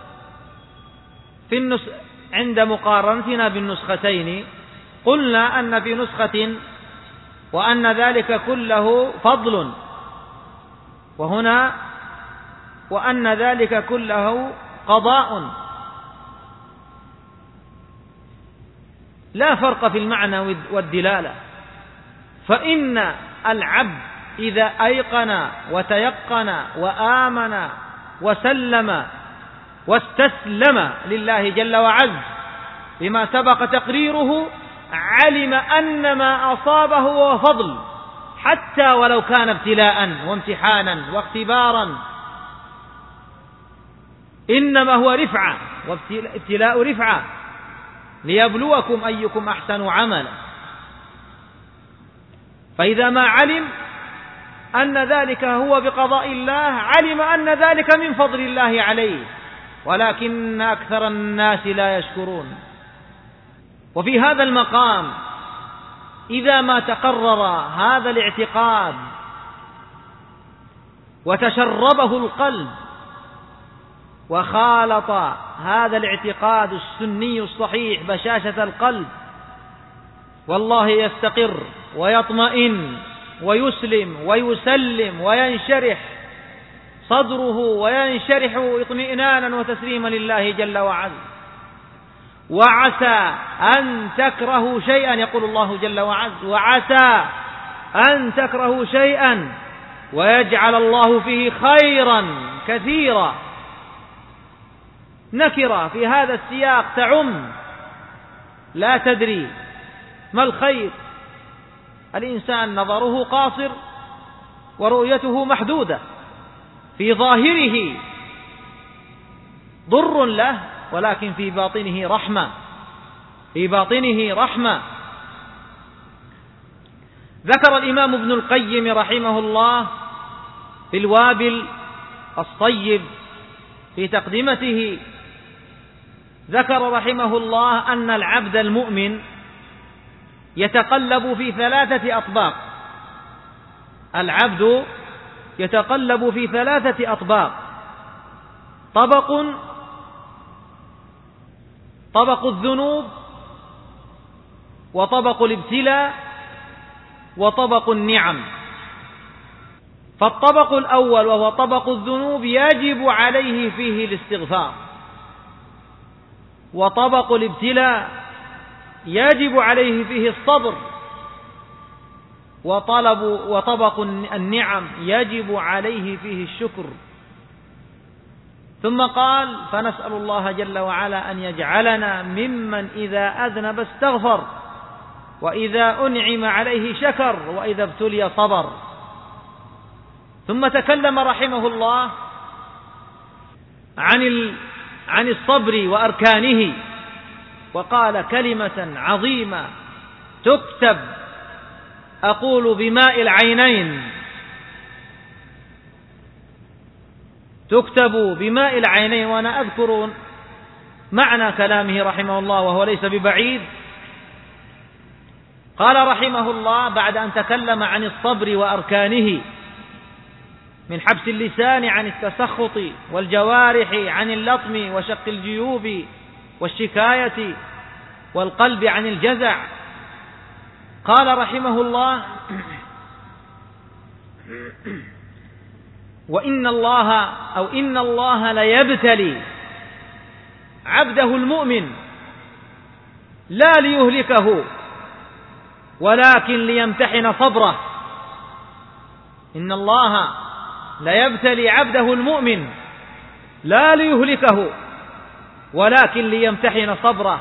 في النس... عند مقارنتنا بالنسختين؟ قلنا أن في نسخة وأن ذلك كله فضل، وهنا وأن ذلك كله قضاء. لا فرق في المعنى والدلالة، فإن العبد إذا أيقن وتيقن وآمن وسلم واستسلم لله جل وعز بما سبق تقريره علم أن ما أصابه هو فضل، حتى ولو كان ابتلاء وامتحانا واختبارا، إنما هو رفعة، وابتلاء رفعة ليبلوكم أيكم أحسن عملا. فإذا ما علم أن ذلك هو بقضاء الله علم أن ذلك من فضل الله عليه، ولكن أكثر الناس لا يشكرون. وفي هذا المقام إذا ما تقرر هذا الاعتقاد وتشربه القلب وخالط هذا الاعتقاد السني الصحيح بشاشة القلب، والله يستقر ويطمئن ويسلم ويسلم وينشرح صدره وينشرح اطمئنانا وتسليما لله جل وعلا. وعسى أن تكرهوا شيئا، يقول الله جل وعلا وعسى أن تكرهوا شيئا ويجعل الله فيه خيرا كثيرة نكرة في هذا السياق تعم، لا تدري ما الخير. الإنسان نظره قاصر ورؤيته محدودة، في ظاهره ضر له ولكن في باطنه رحمة، في باطنه رحمة. ذكر الإمام ابن القيم رحمه الله في الوابل الصيب في تقدمته، ذكر رحمه الله أن العبد المؤمن يتقلب في ثلاثة أطباق. العبد يتقلب في ثلاثة أطباق: طبق طبق الذنوب، وطبق الابتلاء، وطبق النعم. فالطبق الأول وهو طبق الذنوب يجب عليه فيه الاستغفار، وطبق الابتلاء يجب عليه فيه الصبر، وطلب وطبق النعم يجب عليه فيه الشكر. ثم قال: فنسأل الله جل وعلا أن يجعلنا ممن إذا أذنب استغفر، وإذا أنعم عليه شكر، وإذا ابتلي صبر. ثم تكلم رحمه الله عن عن الصبر وأركانه، وقال كلمة عظيمة تكتب أقول بماء العينين، تكتب بماء العينين. وأنا أذكر معنى كلامه رحمه الله وهو ليس ببعيد. قال رحمه الله بعد أن تكلم عن الصبر وأركانه من حبس اللسان عن التسخط، والجوارح عن اللطم وشق الجيوب والشكاية، والقلب عن الجزع، قال رحمه الله: وإن الله أو إن الله ليبتلي عبده المؤمن لا ليهلكه ولكن ليمتحن صبره. إن الله ليبتلي عبده المؤمن لا ليهلكه ولكن ليمتحن صبره.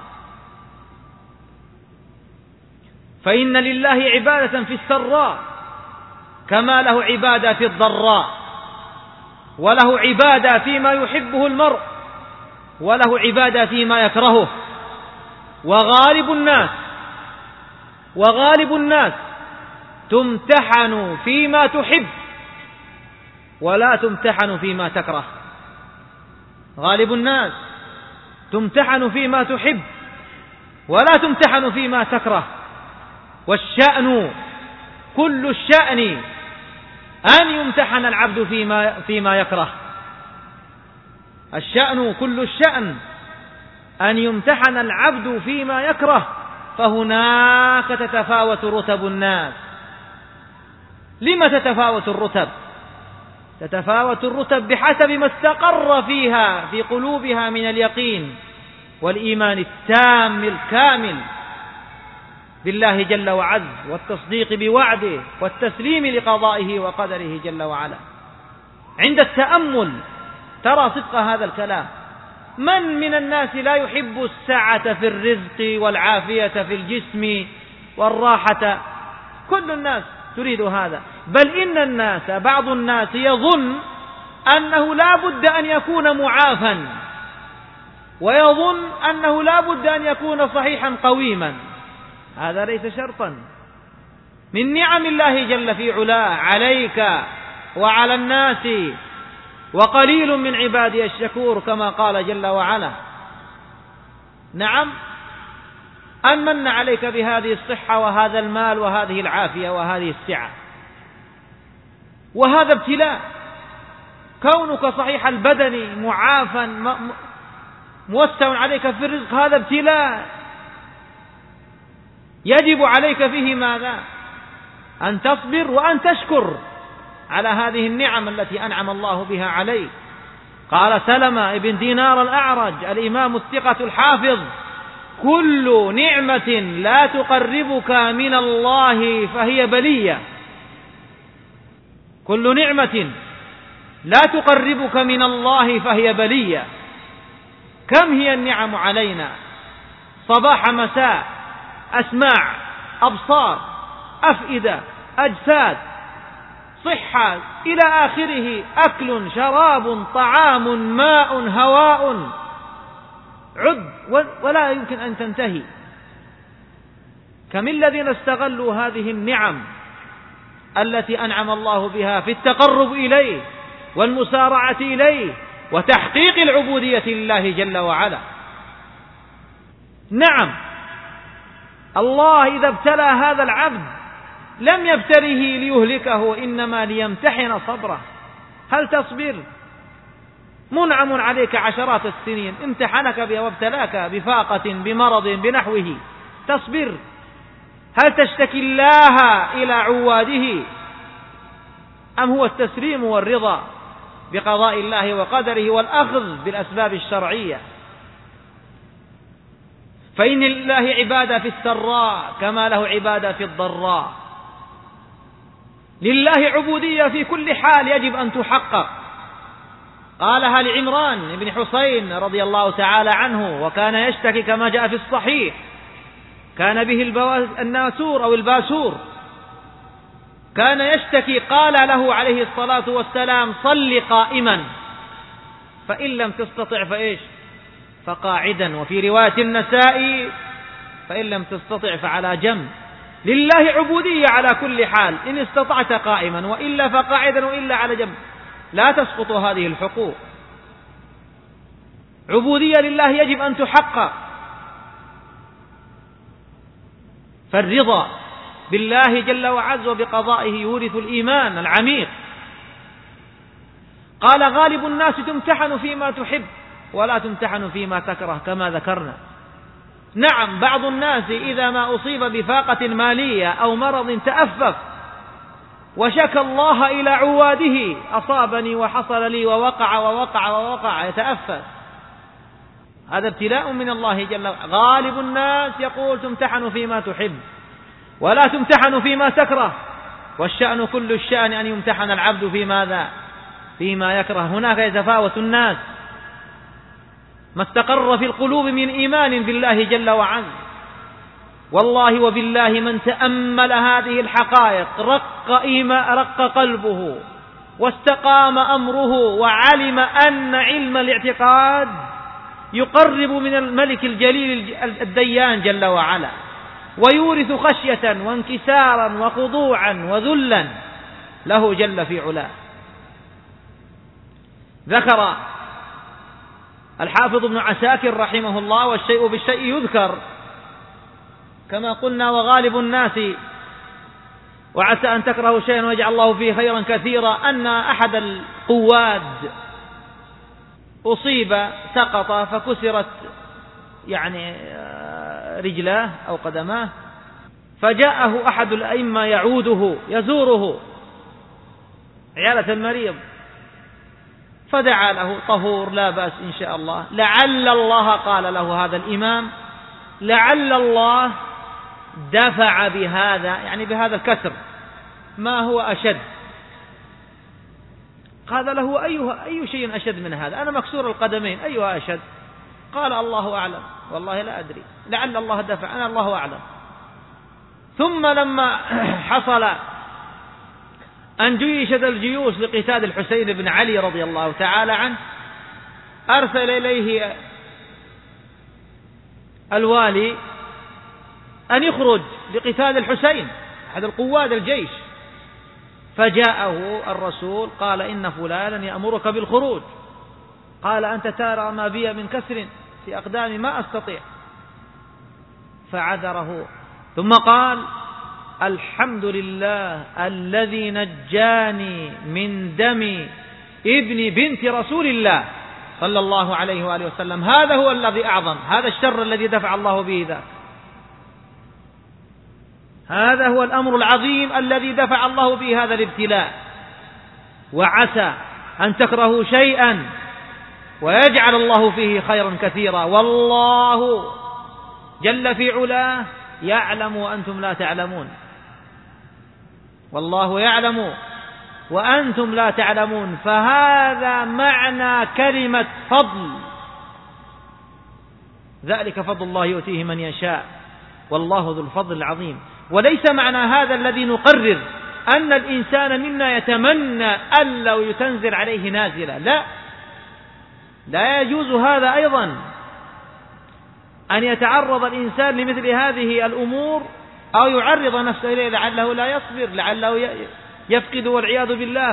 فإن لله عبادة في السراء كما له عبادة في الضراء، وله عبادة فيما يحبه المرء، وله عبادة فيما يكرهه. وغالب الناس وغالب الناس تمتحن فيما تحب ولا تمتحن فيما تكره. غالب الناس تمتحن فيما تحب ولا تمتحن فيما تكره. والشأن كل الشأن أن يمتحن العبد فيما فيما يكره. الشأن كل الشأن أن يمتحن العبد فيما يكره، فهناك تتفاوت رتب الناس. لما تتفاوت الرتب؟ تتفاوت الرتب بحسب ما استقر فيها في قلوبها من اليقين والإيمان التام الكامل بالله جل وعز، والتصديق بوعده، والتسليم لقضائه وقدره جل وعلا. عند التأمل ترى صدق هذا الكلام. من من الناس لا يحب السعة في الرزق والعافية في الجسم والراحة؟ كل الناس تريد هذا. بل إن الناس بعض الناس يظن أنه لا بد أن يكون معافا، ويظن أنه لا بد أن يكون صحيحا قويما. هذا ليس شرطا. من نعم الله جل في علاه عليك وعلى الناس وقليل من عبادي الشكور، كما قال جل وعلا. نعم، أن من عليك بهذه الصحة وهذا المال وهذه العافية وهذه السعة، وهذا ابتلاء. كونك صحيح البدن معافا موسع عليك في الرزق هذا ابتلاء يجب عليك فيه ماذا؟ أن تصبر وأن تشكر على هذه النعم التي أنعم الله بها عليك. قال سلمة ابن دينار الأعرج الإمام الثقة الحافظ: كل نعمة لا تقربك من الله فهي بلية. كل نعمة لا تقربك من الله فهي بلية. كم هي النعم علينا صباح مساء، أسماع، أبصار، أفئدة، أجساد، صحة إلى آخره، أكل، شراب، طعام، ماء، هواء، عد ولا يمكن أن تنتهي. كم الذين استغلوا هذه النعم التي أنعم الله بها في التقرب إليه والمسارعة إليه وتحقيق العبودية لله جل وعلا. نعم، الله إذا ابتلى هذا العبد لم يبتله ليهلكه، إنما ليمتحن صبره. هل تصبر؟ منعم عليك عشرات السنين، امتحنك بها وابتلاك بفاقة بمرض بنحوه، تصبر؟ هل تشتكي الله إلى عواده، أم هو التسليم والرضا بقضاء الله وقدره والأخذ بالأسباب الشرعية؟ فإن لله عبادة في السراء كما له عبادة في الضراء. لله عبودية في كل حال يجب أن تحقق. قالها لعمران بن حسين رضي الله تعالى عنه، وكان يشتكي كما جاء في الصحيح، كان به الناسور أو الباسور، كان يشتكي، قال له عليه الصلاة والسلام: صل قائما، فإن لم تستطع فإيش؟ فقاعدا. وفي رواية النسائي: فإن لم تستطع فعلى جنب. لله عبودية على كل حال، إن استطعت قائما، وإلا فقاعدا، وإلا على جنب. لا تسقط هذه الحقوق. عبودية لله يجب أن تحقق. فالرضا بالله جل وعز وبقضائه يورث الإيمان العميق. قال: غالب الناس تمتحن فيما تحب ولا تمتحن فيما تكره، كما ذكرنا. نعم، بعض الناس إذا ما أصيب بفاقة مالية أو مرض تأفف وشكى الله إلى عواده: أصابني وحصل لي ووقع ووقع ووقع، يتأفف. هذا ابتلاء من الله جل وعلا. غالب الناس يقول: تمتحن فيما تحب ولا تمتحن فيما تكره، والشأن كل الشأن أن يمتحن العبد في ماذا؟ فيما يكره. هناك يتفاوت الناس ما استقر في القلوب من إيمان بالله جل وعلا. والله وبالله من تأمل هذه الحقائق رق إيمان رق قلبه واستقام أمره، وعلم أن علم الاعتقاد يقرب من الملك الجليل الديان جل وعلا، ويورث خشية وانكسارا وخضوعا وذلا له جل في علاه. ذكر الحافظ ابن عساكر رحمه الله: والشيء بالشيء يذكر، كما قلنا: وغالب الناس وعسى أن تكرهوا شيئا ويجعل الله فيه خيرا كثيرا. أن أحد القواد أصيب، سقط، فكسرت يعني رجلاه أو قدماه، فجاءه أحد الأئمة يعوده يزوره عيادة المريض، فدعا له: طهور، لا بأس إن شاء الله. لعل الله، قال له هذا الإمام، لعل الله دفع بهذا، يعني بهذا الكسر، ما هو أشد. قال له: أيها أي شيء أشد من هذا؟ أنا مكسور القدمين، أيها أشد؟ قال: الله أعلم، والله لا أدري، لعل الله دفع، أنا الله أعلم. ثم لما حصل أن جيشت الجيوش لقتال الحسين بن علي رضي الله تعالى عنه، أرسل إليه الوالي أن يخرج لقتال الحسين، أحد القواد الجيش. فجاءه الرسول قال: إن فلانا يأمرك بالخروج. قال: أنت ترى ما بي من كسر في أقدامي، ما أستطيع. فعذره، ثم قال: الحمد لله الذي نجاني من دم ابن بنت رسول الله صلى الله عليه وآله وسلم. هذا هو الذي أعظم، هذا الشر الذي دفع الله به ذاك، هذا هو الأمر العظيم الذي دفع الله به هذا الابتلاء. وعسى أن تكرهوا شيئا ويجعل الله فيه خيرا كثيرا، والله جل في علاه يعلم وأنتم لا تعلمون. والله يعلم وأنتم لا تعلمون. فهذا معنى كلمة فضل، ذلك فضل الله يؤتيه من يشاء والله ذو الفضل العظيم. وليس معنى هذا الذي نقرر أن الإنسان منا يتمنى أن لو تنزل عليه نازلة، لا، لا يجوز هذا أيضا، أن يتعرض الإنسان لمثل هذه الأمور أو يعرض نفسه إليه لعله لا يصبر، لعله يفقد والعياذ بالله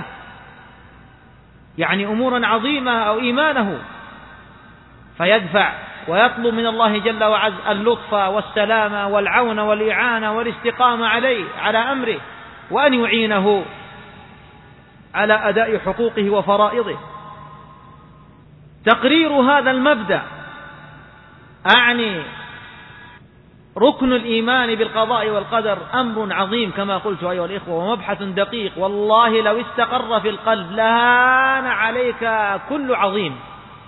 يعني أمورا عظيمة أو إيمانه، فيدفع ويطلب من الله جل وعز اللطف والسلامة والعون والإعانة والاستقامة عليه على أمره، وأن يعينه على أداء حقوقه وفرائضه. تقرير هذا المبدأ أعني ركن الإيمان بالقضاء والقدر أمر عظيم كما قلت أيها الإخوة، ومبحث دقيق، والله لو استقر في القلب لهان عليك كل عظيم،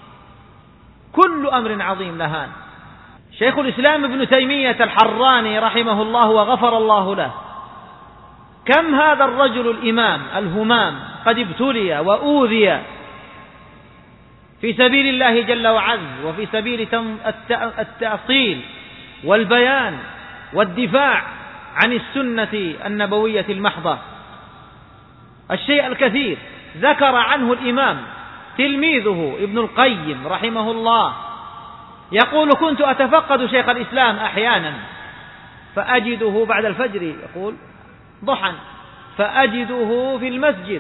كل أمر عظيم لهان. شيخ الإسلام ابن تيمية الحراني رحمه الله وغفر الله له، كم هذا الرجل الإمام الهمام قد ابتلي وأوذي في سبيل الله جل وعز، وفي سبيل التأصيل والبيان والدفاع عن السنة النبوية المحضة. الشيء الكثير ذكر عنه الإمام تلميذه ابن القيم رحمه الله، يقول: كنت أتفقد شيخ الإسلام أحيانا فأجده بعد الفجر، يقول ضحى، فأجده في المسجد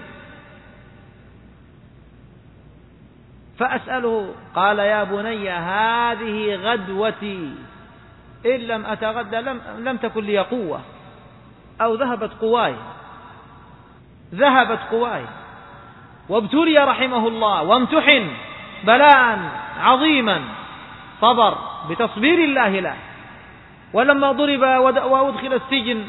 فأسأله، قال: يا بني هذه غدوتي، إن لم أتغدى لم, لم تكن لي قوة، أو ذهبت قواي ذهبت قواي وابتلي رحمه الله وامتحن بلاء عظيما، صبر بتصبير الله له. ولما ضرب وأدخل السجن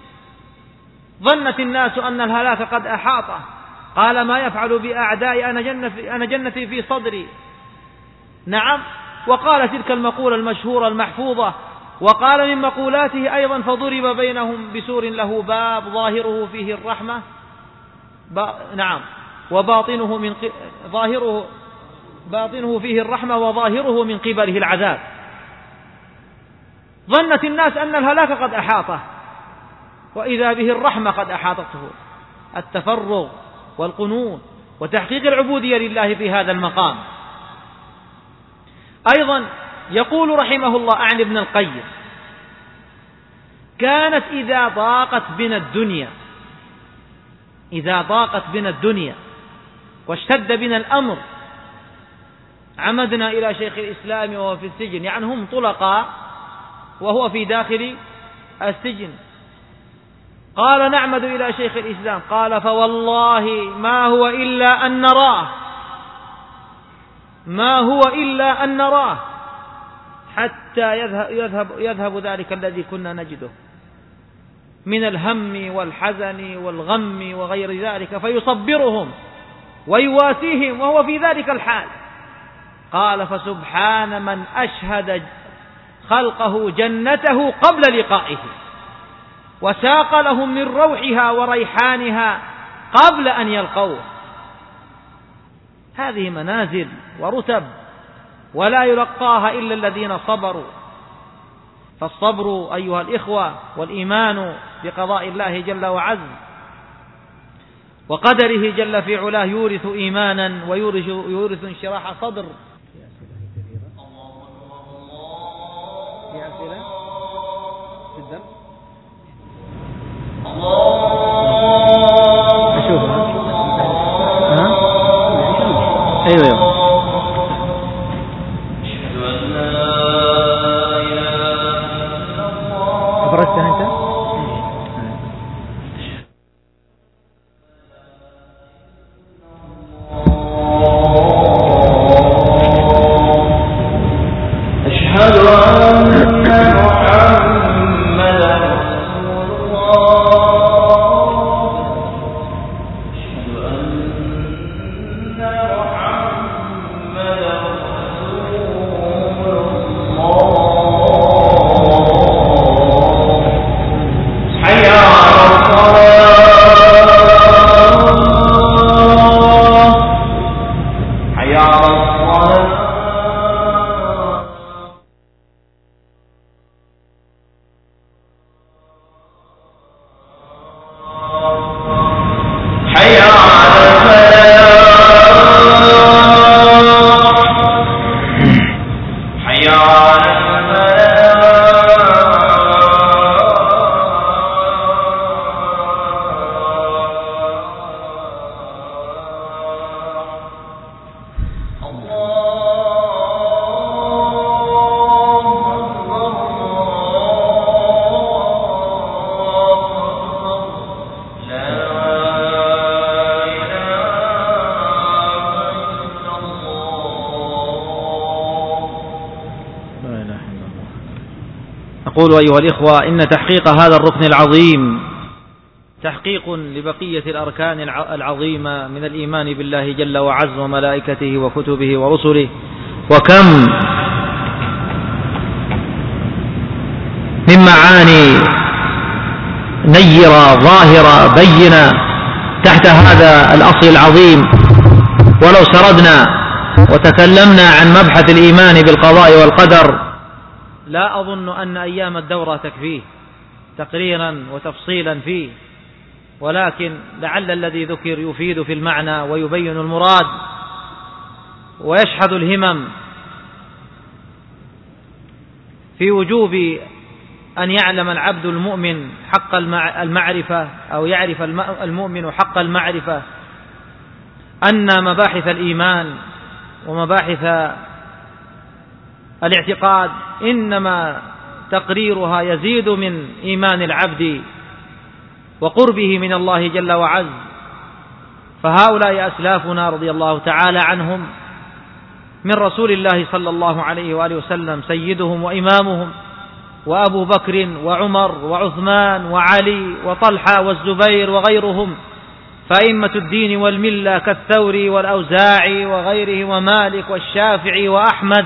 ظنت الناس أن الهلاك قد أحاطه، قال: ما يفعل بأعدائي أنا جنتي, أنا جنتي في صدري. نعم، وقال تلك المقولة المشهورة المحفوظة. وقال من مقولاته أيضا: فضرب بينهم بسور له باب ظاهره فيه الرحمة با... نعم وباطنه من ق... ظاهره باطنه فيه الرحمة وظاهره من قبله العذاب. ظنت الناس أن الهلاك قد أحاطه، وإذا به الرحمة قد أحاطته. التفرغ والقنوت وتحقيق العبودية لله في هذا المقام. أيضا يقول رحمه الله عن ابن القيم: كانت إذا ضاقت بنا الدنيا إذا ضاقت بنا الدنيا واشتد بنا الأمر عمدنا إلى شيخ الإسلام وهو في السجن، يعني هم طلقاء وهو في داخل السجن. قال: نعمد إلى شيخ الإسلام، قال: فوالله ما هو إلا أن نراه ما هو إلا أن نراه حتى يذهب, يذهب, يذهب ذلك الذي كنا نجده من الهم والحزن والغم وغير ذلك، فيصبرهم ويواسيهم وهو في ذلك الحال. قال: فسبحان من أشهد خلقه جنته قبل لقائه، وساق لهم من روحها وريحانها قبل أن يلقوه. هذه منازل ورتب ولا يلقاها إلا الذين صبروا. فالصبر أيها الإخوة والإيمان بقضاء الله جل وعز وقدره جل في علاه يورث إيمانا ويورث يورث انشراح صدر. في أسئلة جدا أشوفها. ها؟ أيوة أيوة. أبرزتها أنت؟ نقول أيها الإخوة إن تحقيق هذا الركن العظيم تحقيق لبقية الأركان العظيمة من الإيمان بالله جل وعز وملائكته وكتبه ورسله. وكم من معاني نيرة ظاهرة بينة تحت هذا الأصل العظيم. ولو سردنا وتكلمنا عن مبحث الإيمان بالقضاء والقدر لا أظن أن أيام الدورة تكفيه تقريرا وتفصيلا فيه، ولكن لعل الذي ذكر يفيد في المعنى ويبين المراد ويشحذ الهمم في وجوب أن يعلم العبد المؤمن حق المعرفة، أو يعرف المؤمن حق المعرفة أن مباحث الإيمان ومباحث الاعتقاد إنما تقريرها يزيد من إيمان العبد وقربه من الله جل وعز. فهؤلاء أسلافنا رضي الله تعالى عنهم من رسول الله صلى الله عليه وآله وسلم سيدهم وإمامهم، وأبو بكر وعمر وعثمان وعلي وطلحة والزبير وغيرهم، فأئمة الدين والملة كالثوري والأوزاعي وغيره ومالك والشافعي وأحمد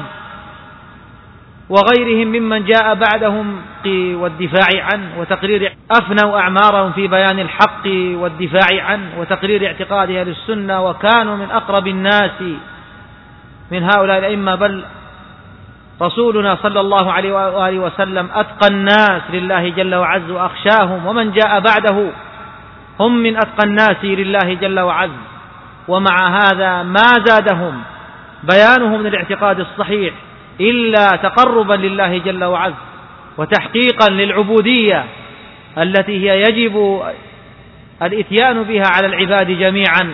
وغيرهم ممن جاء بعدهم والدفاع عنه وتقرير، أفنوا أعمارهم في بيان الحق والدفاع عنه وتقرير اعتقاد أهل السنة، وكانوا من أقرب الناس من هؤلاء الأئمة. بل رسولنا صلى الله عليه وآله وسلم أتقى الناس لله جل وعز وأخشاهم، ومن جاء بعده هم من أتقى الناس لله جل وعز. ومع هذا ما زادهم بيانهم للاعتقاد الصحيح إلا تقربا لله جل وعز وتحقيقا للعبودية التي هي يجب الإتيان بها على العباد جميعا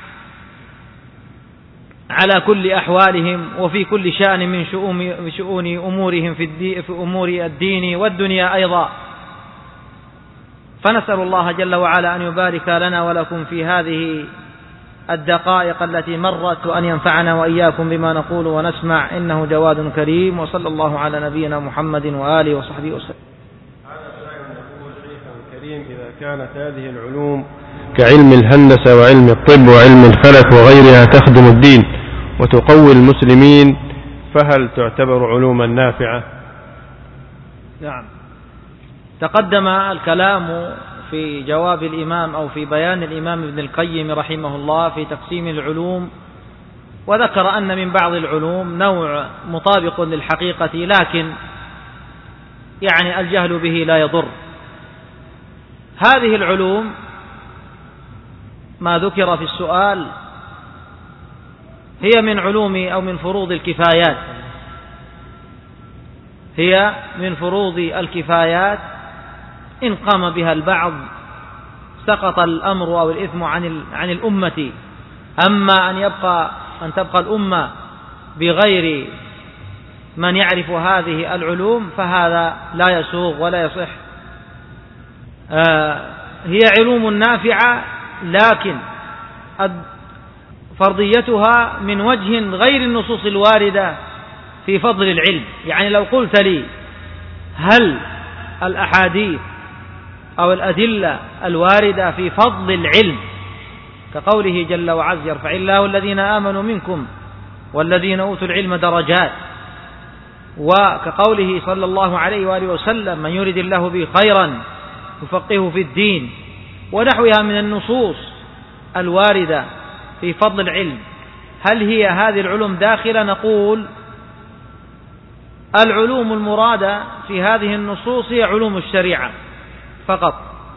على كل أحوالهم وفي كل شأن من شؤون, شؤون أمورهم في, في أمور الدين والدنيا أيضا. فنسأل الله جل وعلا أن يبارك لنا ولكم في هذه الدقائق التي مرت، وأن ينفعنا وإياكم بما نقول ونسمع، إنه جواد كريم. وصلى الله على نبينا محمد وآله وصحبه وسلم. هذا سائل يقول: شيخ كريم، إذا كانت هذه العلوم كعلم الهندسة وعلم الطب وعلم الفلك وغيرها تخدم الدين وتقوي المسلمين، فهل تعتبر علوما نافعة؟ نعم، تقدم الكلام في جواب الإمام أو في بيان الإمام ابن القيم رحمه الله في تقسيم العلوم، وذكر أن من بعض العلوم نوع مطابق للحقيقة لكن يعني الجهل به لا يضر. هذه العلوم ما ذكر في السؤال هي من علوم أو من فروض الكفايات، هي من فروض الكفايات، إن قام بها البعض سقط الأمر أو الإثم عن عن الأمة. أما أن يبقى أن تبقى الأمة بغير من يعرف هذه العلوم فهذا لا يسوغ ولا يصح. آه هي علوم نافعة، لكن فرضيتها من وجه غير النصوص الواردة في فضل العلم. يعني لو قلت لي هل الأحاديث أو الأدلة الواردة في فضل العلم كقوله جل وعز: يرفع الله الذين آمنوا منكم والذين أوتوا العلم درجات، وكقوله صلى الله عليه وآله وسلم: من يرد الله به خيرا يفقهه في الدين، ونحوها من النصوص الواردة في فضل العلم، هل هي هذه العلوم داخلة؟ نقول العلوم المرادة في هذه النصوص هي علوم الشريعة فقط.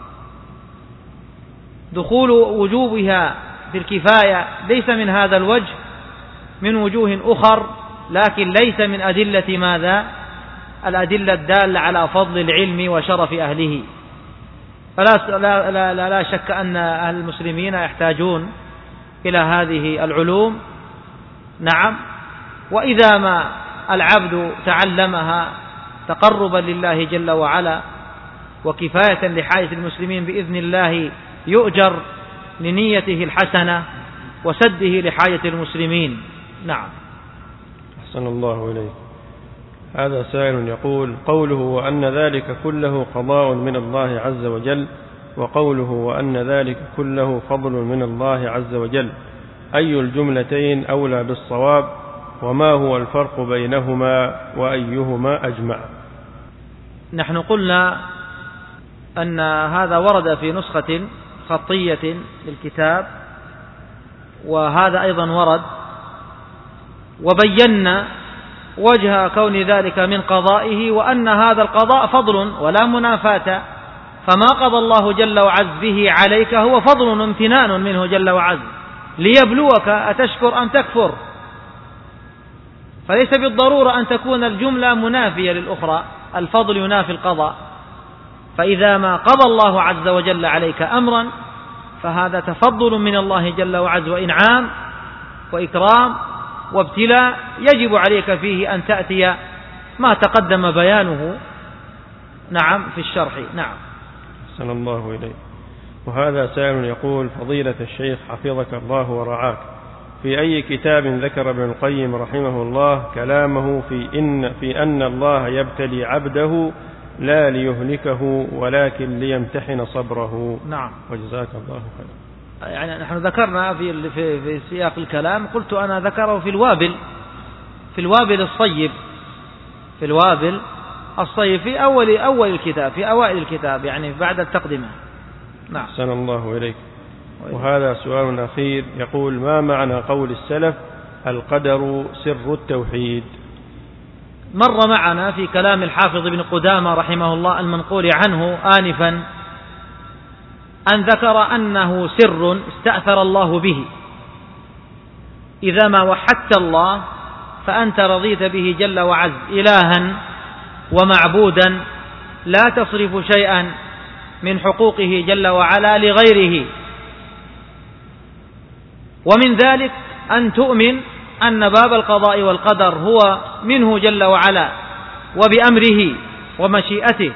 دخول وجوبها في الكفاية ليس من هذا الوجه، من وجوه أخر، لكن ليس من أدلة ماذا؟ الأدلة الدالة على فضل العلم وشرف أهله. فلا لا لا لا, لا شك أن أهل المسلمين يحتاجون إلى هذه العلوم. نعم، وإذا ما العبد تعلمها تقربا لله جل وعلا وكفاية لحاجة المسلمين بإذن الله يؤجر لنيته الحسنة وسده لحاجة المسلمين. نعم. أحسن الله إليك. هذا سائل يقول: قوله وأن ذلك كله قضاء من الله عز وجل، وقوله وأن ذلك كله فضل من الله عز وجل، أي الجملتين أولى بالصواب؟ وما هو الفرق بينهما وأيهما أجمع؟ نحن قلنا أن هذا ورد في نسخة خطية للكتاب، وهذا أيضا ورد، وبينا وجه كون ذلك من قضائه، وأن هذا القضاء فضل ولا منافاة، فما قضى الله جل وعز به عليك هو فضل امتنان منه جل وعز ليبلوك أتشكر أم تكفر، فليس بالضرورة أن تكون الجملة منافية للأخرى، الفضل ينافي القضاء، فإذا ما قضى الله عز وجل عليك أمرا فهذا تفضل من الله جل وعز وإنعام وإكرام وابتلاء، يجب عليك فيه أن تأتي ما تقدم بيانه نعم في الشرح. نعم. أحسن الله إليك. وهذا سائل يقول: فضيلة الشيخ حفظك الله ورعاك، في أي كتاب ذكر ابن القيم رحمه الله كلامه في إن في أن الله يبتلي عبده لا ليهلكه ولكن ليمتحن صبره؟ نعم. وجزاك الله خيرا. يعني نحن ذكرنا في في في سياق الكلام، قلت أنا ذكره في الوابل في الوابل الصيب في الوابل الصيب في أول أول الكتاب، في أوائل الكتاب، يعني بعد التقدمة. نعم. أحسن الله إليك. وهذا سؤال أخير يقول: ما معنى قول السلف القدر سر التوحيد؟ مر معنا في كلام الحافظ ابن قدامة رحمه الله المنقول عنه آنفا أن ذكر أنه سر استأثر الله به، إذا ما وحدت الله فأنت رضيت به جل وعز إلها ومعبودا، لا تصرف شيئا من حقوقه جل وعلا لغيره، ومن ذلك أن تؤمن أن باب القضاء والقدر هو منه جل وعلا وبأمره ومشيئته.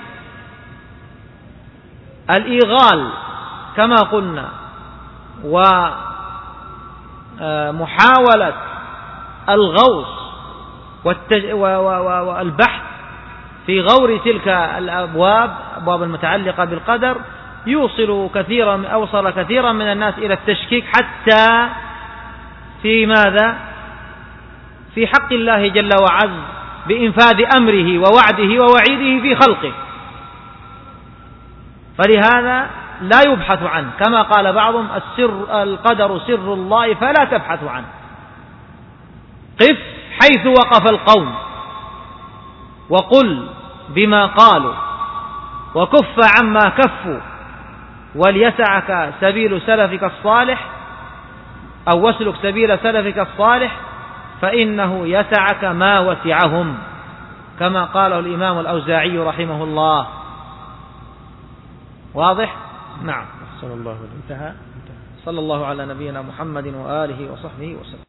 الإيغال كما قلنا ومحاولة الغوص والبحث في غور تلك الأبواب أبواب المتعلقة بالقدر يوصل كثيرا أوصل كثيرا من الناس إلى التشكيك حتى في ماذا؟ في حق الله جل وعز بإنفاذ أمره ووعده ووعيده في خلقه، فلهذا لا يبحث عنه، كما قال بعضهم: السر القدر سر الله فلا تبحث عنه، قف حيث وقف القوم وقل بما قالوا وكف عما كفوا، وليسعك سبيل سلفك الصالح أو واسلك سبيل سلفك الصالح فإنه يسعك ما وسعهم، كما قاله الإمام الأوزاعي رحمه الله. واضح؟ نعم. صلى الله عليه وسلم. انتهى. صلى الله على نبينا محمد وآله وصحبه وسلم.